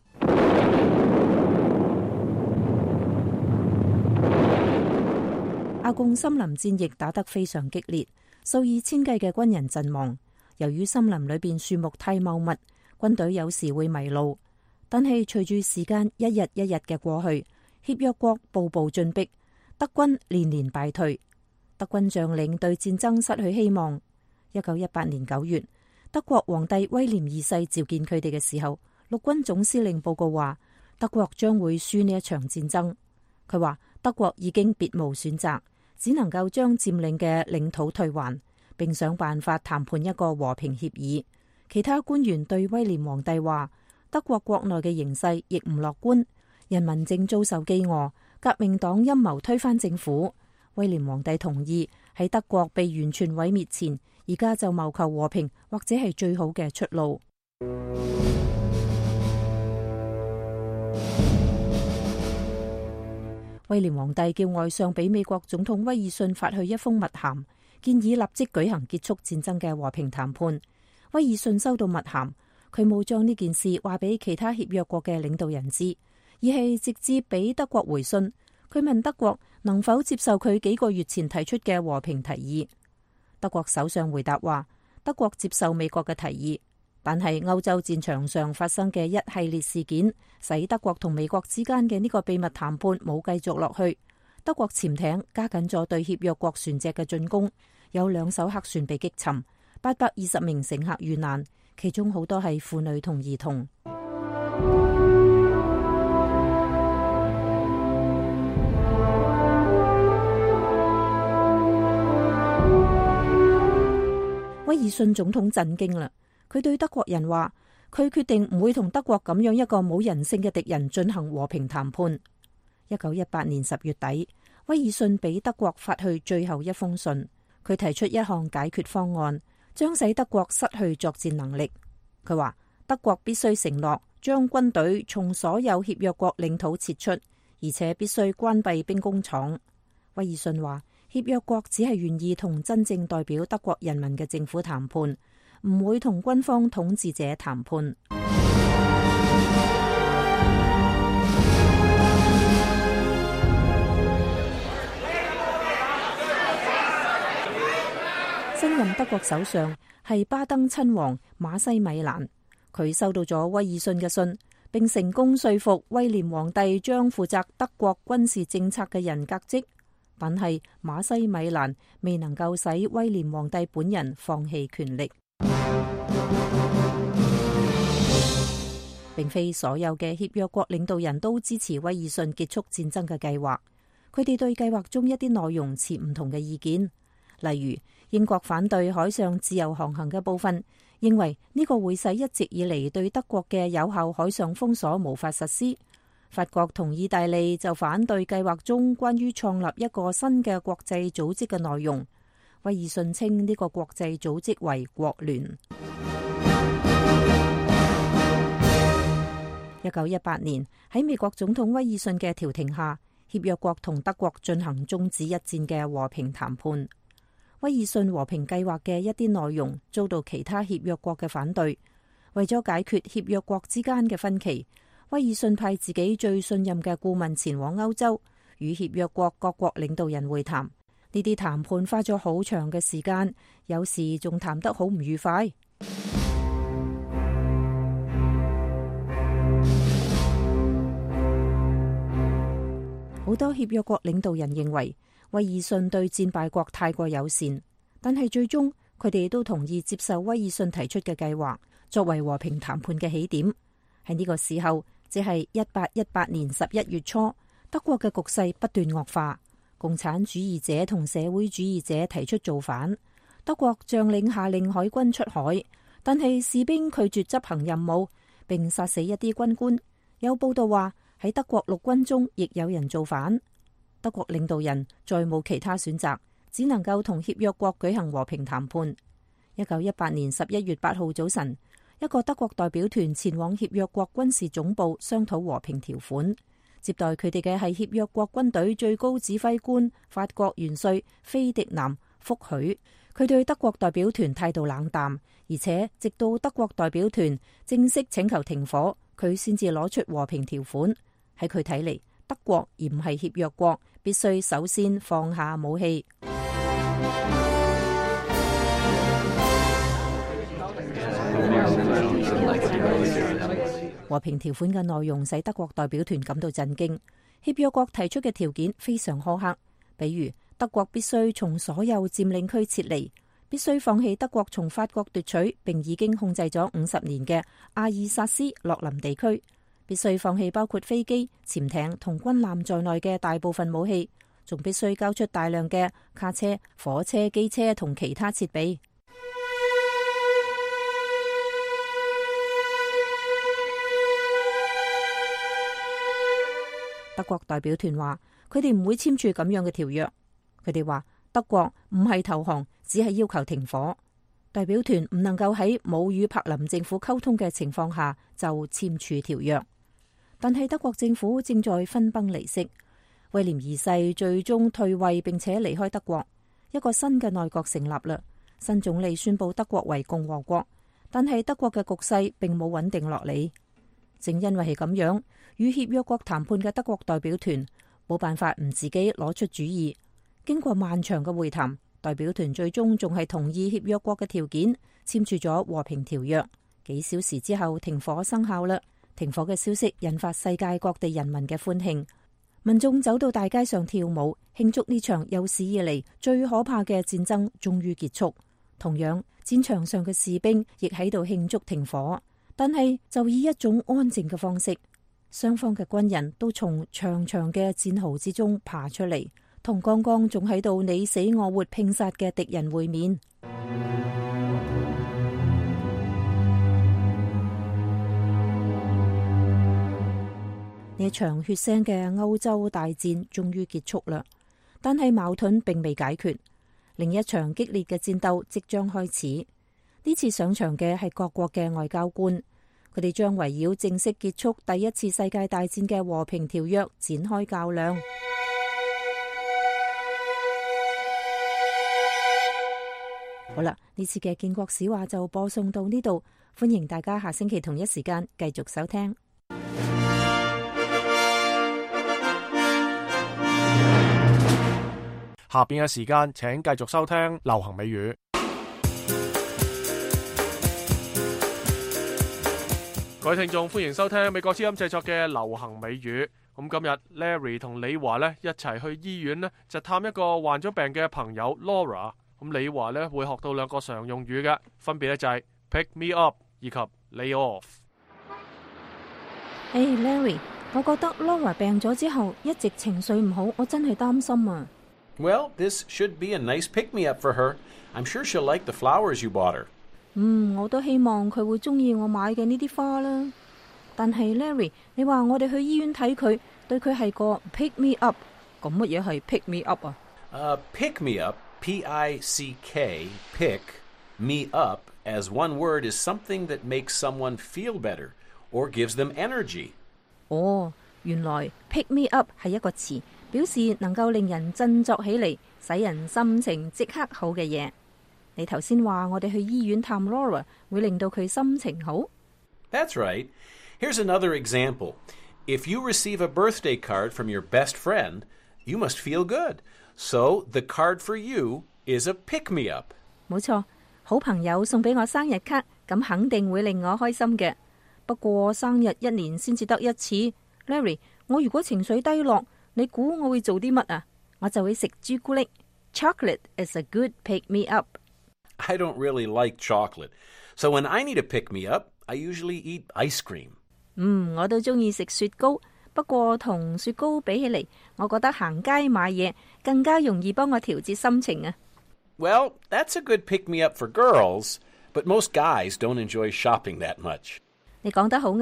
阿貢森林戰役打得非常激烈，數以千計嘅軍人陣亡。由於森林裏邊樹木太茂密，軍隊有時會迷路。但係隨住時間一日一日嘅過去，協約國步步進逼，德軍連連敗退。德軍將領對戰爭失去希望。1918年9月，德國皇帝威廉二世召見佢哋嘅時候，陸軍總司令報告話德國將會輸呢一場戰爭。佢話德國已經別無選擇，只能夠將佔領嘅領土退還，並想辦法談判一個和平協議。其他官員對威廉皇帝話，德國國內嘅形勢亦唔樂觀，人民正遭受飢餓，革命黨陰謀推翻政府。威廉皇帝同意喺德國被完全毀滅前，而家就謀求和平，或者係最好嘅出路。威廉皇帝叫外相俾美國總統威爾遜發去一封密函，建議立即舉行結束戰爭嘅和平談判。威爾遜收到密函，佢冇將呢件事話俾其他協約國嘅領導人知，而係直接俾德國回信。佢問德國能否接受佢幾個月前提出嘅和平提議。德國首相回答話，德國接受美國嘅提議，但係歐洲戰場上發生嘅一系列事件，使德國同美國之間嘅呢個秘密談判冇繼續落去。德國潛艇加緊咗對協約國船隻嘅進攻，有2艘客船被擊沉，820名乘客遇難，其中好多係婦女同兒童。威爾遜總統震驚啦，佢對德國人話，佢決定唔會同德國咁樣一個冇人性嘅敵人進行和平談判。1918年10月底，威爾遜俾德國發去最後一封信，佢提出一項解決方案，將使德國失去作戰能力。佢話德國必須承諾將軍隊從所有協約國領土撤出，而且必須關閉兵工廠。威爾遜話，協約國只係願意同真正代表德國人民嘅政府談判，唔會同軍方統治者談判。新任德國首相係巴登親王馬西米蘭，佢收到咗威爾遜嘅信，並成功說服威廉皇帝將負責德國軍事政策嘅人革職。但係馬西米蘭未能夠使威廉皇帝本人放棄權力。並非所有嘅協約國領導人都支持威爾遜結束戰爭嘅計劃，佢哋對計劃中一啲內容持唔同嘅意見。例如，英國反對海上自由航行嘅部分，認為呢個會使一直以嚟對德國嘅有效海上封鎖無法實施。法國同意大利就反對計劃中關於創立一個新嘅國際組織嘅內容。威爾遜稱呢個國際組織為國聯。1918年喺美國總統威爾遜嘅調停下，協約國同德國進行終止一戰嘅和平談判。威爾遜和平計劃嘅一啲內容遭到其他協約國嘅反對。為咗解決協約國之間嘅分歧，威爾遜派自己最信任嘅顧問前往歐洲，與協約國各國領導人會談。呢啲談判花咗好長嘅時間，有時仲談得好唔愉快。好多協約國領導人認為威爾遜對戰敗國太過友善，但係最終佢哋都同意接受威爾遜提出嘅計劃，作為和平談判嘅起點。喺呢個時候，即係1818年11月初，德國嘅局勢不斷惡化，共產主義者同社會主義者提出造反。德國將領下令海軍出海，但係士兵拒絕執行任務，並殺死一啲軍官。 有報道話喺德國陸軍中亦有人造反。德國領導人再冇其他選擇，只能夠同協約國舉行和平談判。1918年11月8號早晨，一個德國代表團前往協約國軍事總部商討和平條款。接待佢哋嘅係協約國軍隊最高指揮官法國元帥菲迪南·福許。佢對德國代表團態度冷淡，而且直到德國代表團正式請求停火，佢先至攞出和平條款。喺佢睇嚟，德國而唔係協約國，必須首先放下武器。和平條款嘅內容使德國代表團感到震驚。協約國提出嘅條件非常苛刻，比如德國必須從所有佔領區撤離，必須放棄德國從法國奪取並已經控制咗50年嘅阿爾薩斯洛林地區，必須放棄包括飛機、潛艇同軍艦在內嘅大部分武器，仲必須交出大量嘅卡車、火車、機車同其他設備。德國代表團話佢哋唔會簽署咁樣嘅條約。佢哋話德國唔係投降，只係要求停火。代表團唔能夠喺冇與柏林政府溝通嘅情況下就簽署條約。但係德國政府正在分崩離析。威廉二世最終退位並且離開德國，一個新嘅內閣成立啦。新總理宣布德國為共和國，但係德國嘅局勢並冇穩定落嚟。正因為係咁樣，與協約國談判嘅德國代表團冇辦法唔自己攞出主意。經過漫長嘅會談，代表團最終仲係同意協約國嘅條件，簽署咗和平條約。幾小時之後，停火生效啦。停火嘅消息引發世界各地人民嘅歡慶，民眾走到大街上跳舞，慶祝呢場有史以嚟最可怕嘅戰爭終於結束。同樣，戰場上嘅士兵亦喺度慶祝停火。但係就以一種安靜嘅方式，雙方嘅軍人都從長長嘅戰壕之中爬出嚟，同剛剛仲喺度你死我活拼殺嘅敵人會面。呢場血腥嘅歐洲大戰終於結束啦，但係矛盾並未解決，另一場激烈嘅戰鬥即將開始。呢次上場嘅係各國嘅外交官，佢哋將圍繞正式結束第一次世界大戰嘅和平條約展開較量。好啦，呢次嘅建國史話就播送到呢度，歡迎大家下星期同一時間繼續收聽。 下邊嘅時間，請繼續收聽流行美語。各位聽眾，歡迎收聽美國之音製作嘅流行美語。咁今日 Larry 同李華呢一齊去醫院呢，就探一個患咗病嘅朋友 Laura。咁李華呢會學到兩個常用語嘅，分別咧就係 pick me up 以及 lay off。 Larry， 我覺得 Laura 病咗之後一直情緒唔好，我真係擔心啊。 Well, this should be a nice pick me up for her. I'm sure she'll like the flowers you bought her. 我都希望佢會中意我買嘅呢啲花啦。但係 Larry， 你話我哋去醫院睇佢，對佢係個 pick me up， 咁乜嘢係 pick me up 啊 ？Pick me up, P-I-C-K, pick me up as one word is something that makes someone feel better or gives them energy. 原來 pick me up 係一個詞，表示能夠令人振作起嚟，使人心情即刻好嘅嘢。你頭先話我哋去醫院探 Laura 會令到佢心情好。 That's right. Here's another example. If you receive a birthday card from your best friend, you must feel good. So the card for you is a pick me up. 冇錯，好朋友送俾我生日卡，咁肯定會令我開心嘅。不過生日一年先至得一次。Larry， 我如果情緒低落，你估我會做啲乜啊？我就會食朱古力。Chocolate is a good pick me up.I don't really like chocolate. So when I need a pick-me-up, I usually eat ice cream. 我都中意食雪糕，不過同雪糕比起嚟，我覺得行街買嘢更加容易幫我調節心情啊。 Well, that's a good pick-me-up for girls, but most guys don't enjoy shopping that much. 你講得好啱，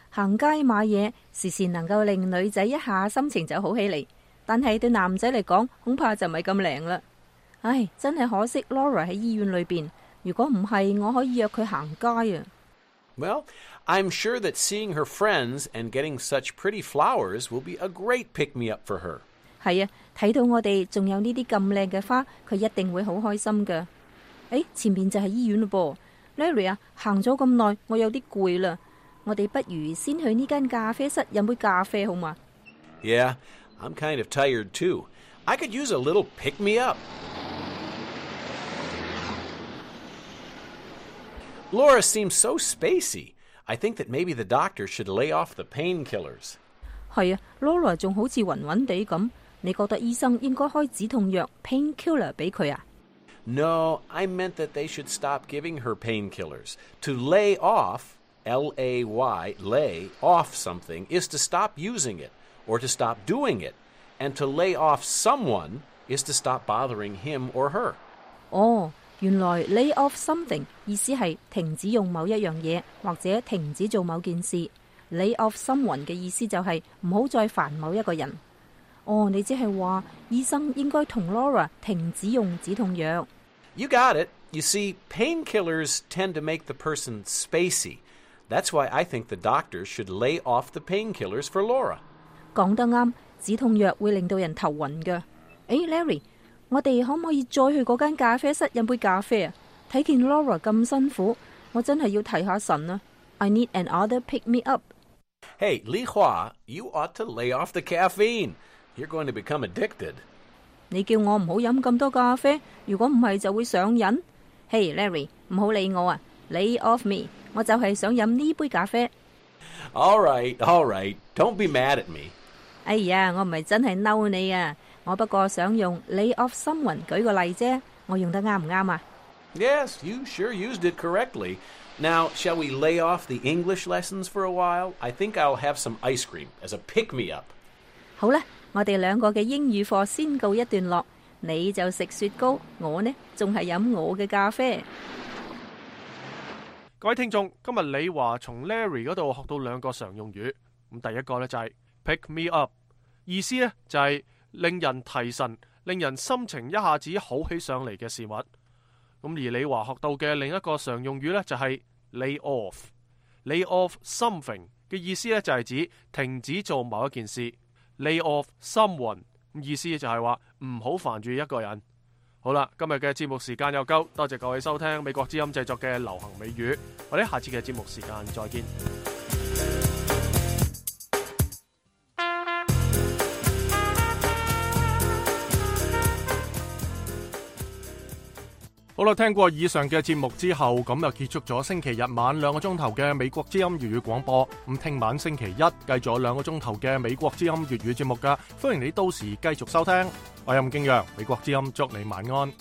行街買嘢時時能夠令女仔一下心情就好起嚟，但係對男仔嚟講恐怕就唔係咁靈啦。唉，真係可惜 Laura 喺醫院裏邊，如果唔係我可以約佢行街啊。 Well, I'm sure that seeing her friends and getting such pretty flowers will be a great pick-me-up for her. 係啊，睇到我哋仲有呢啲咁靚嘅花，佢一定會好開心噶。誒，前面就係醫院嘞噃。Larry 啊，行咗咁耐，我有啲攰啦。我哋不如先去呢間咖啡室飲杯咖啡好嘛？ Yeah, I'm kind of tired too. I could use a little pick-me-up. Laura seems so spacey. I think that maybe the doctor should lay off the painkillers. 係啊 ，Laura 仲好似暈暈地咁。你覺得醫生應該開止痛藥 painkiller 俾佢啊？ No, I meant that they should stop giving her painkillers. To lay off, L-A-Y, lay off something, is to stop using it or to stop doing it. And to lay off someone is to stop bothering him or her. 哦，原來 lay off something 意思係停止用某一樣嘢或者停止做某件事。lay off someone 嘅意思就係唔好再煩某一個人。哦，你即係話醫生應該同 Laura 停止用止痛藥。 You got it. You see, painkillers tend to make the person spacey. That's why I think the doctor should lay off the painkillers for Laura. 講得啱，止痛藥會令到人頭暈㗎。誒 ，Larry， 我哋可唔可以再去嗰間咖啡室飲杯咖啡啊？睇見 Laura 咁辛苦，我真係要提下神啊 ！I need another pick me up. Hey, Li Hua, you ought to lay off the caffeine. You're going to become addicted. 你叫我唔好飲咁多咖啡，如果唔係就會上癮。Hey Larry， 唔好理我啊 ，lay off me， 我就係想飲呢杯咖啡。 All right, don't be mad at me. 哎呀，我唔係真係嬲你啊，我不過想用 lay off someone 舉個例啫，我用得啱唔啱啊？ Yes, you sure used it correctly. Now, shall we lay off the English lessons for a while? I think I'll have some ice cream as a pick-me-up. 好啦，我哋兩個嘅英語課先告一段落，你就食雪糕，我呢仲係飲我嘅咖啡。 各位聽眾，今日李華從 Larry 嗰度學到兩個常用語。咁第一個呢就係 pick me up， 意思呢就係令人提神、令人心情一下子好起上嚟嘅事物。咁而李華學到嘅另一個常用語呢，就係 lay off。lay off something 嘅意思呢，就係指停止做某一件事。lay off someone 意思就係話唔好煩住一個人。好啦，今日嘅節目時間又夠，多謝各位收聽美國之音製作嘅流行美語，我哋下次嘅節目時間再見。好啦，聽過以上嘅節目之後，咁就結束咗星期日晚2個鐘頭嘅美國之音粵語廣播。咁聽晚星期一繼續有2個鐘頭嘅美國之音粵語節目噶，歡迎你到時繼續收聽。我係任敬陽，美國之音祝你晚安。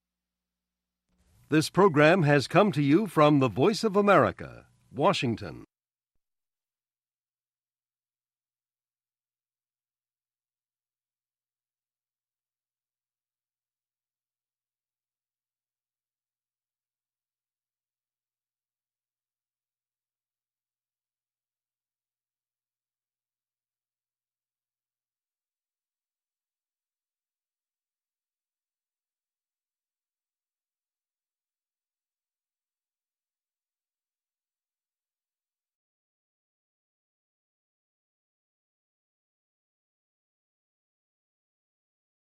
This program has come to you from the Voice of America, Washington.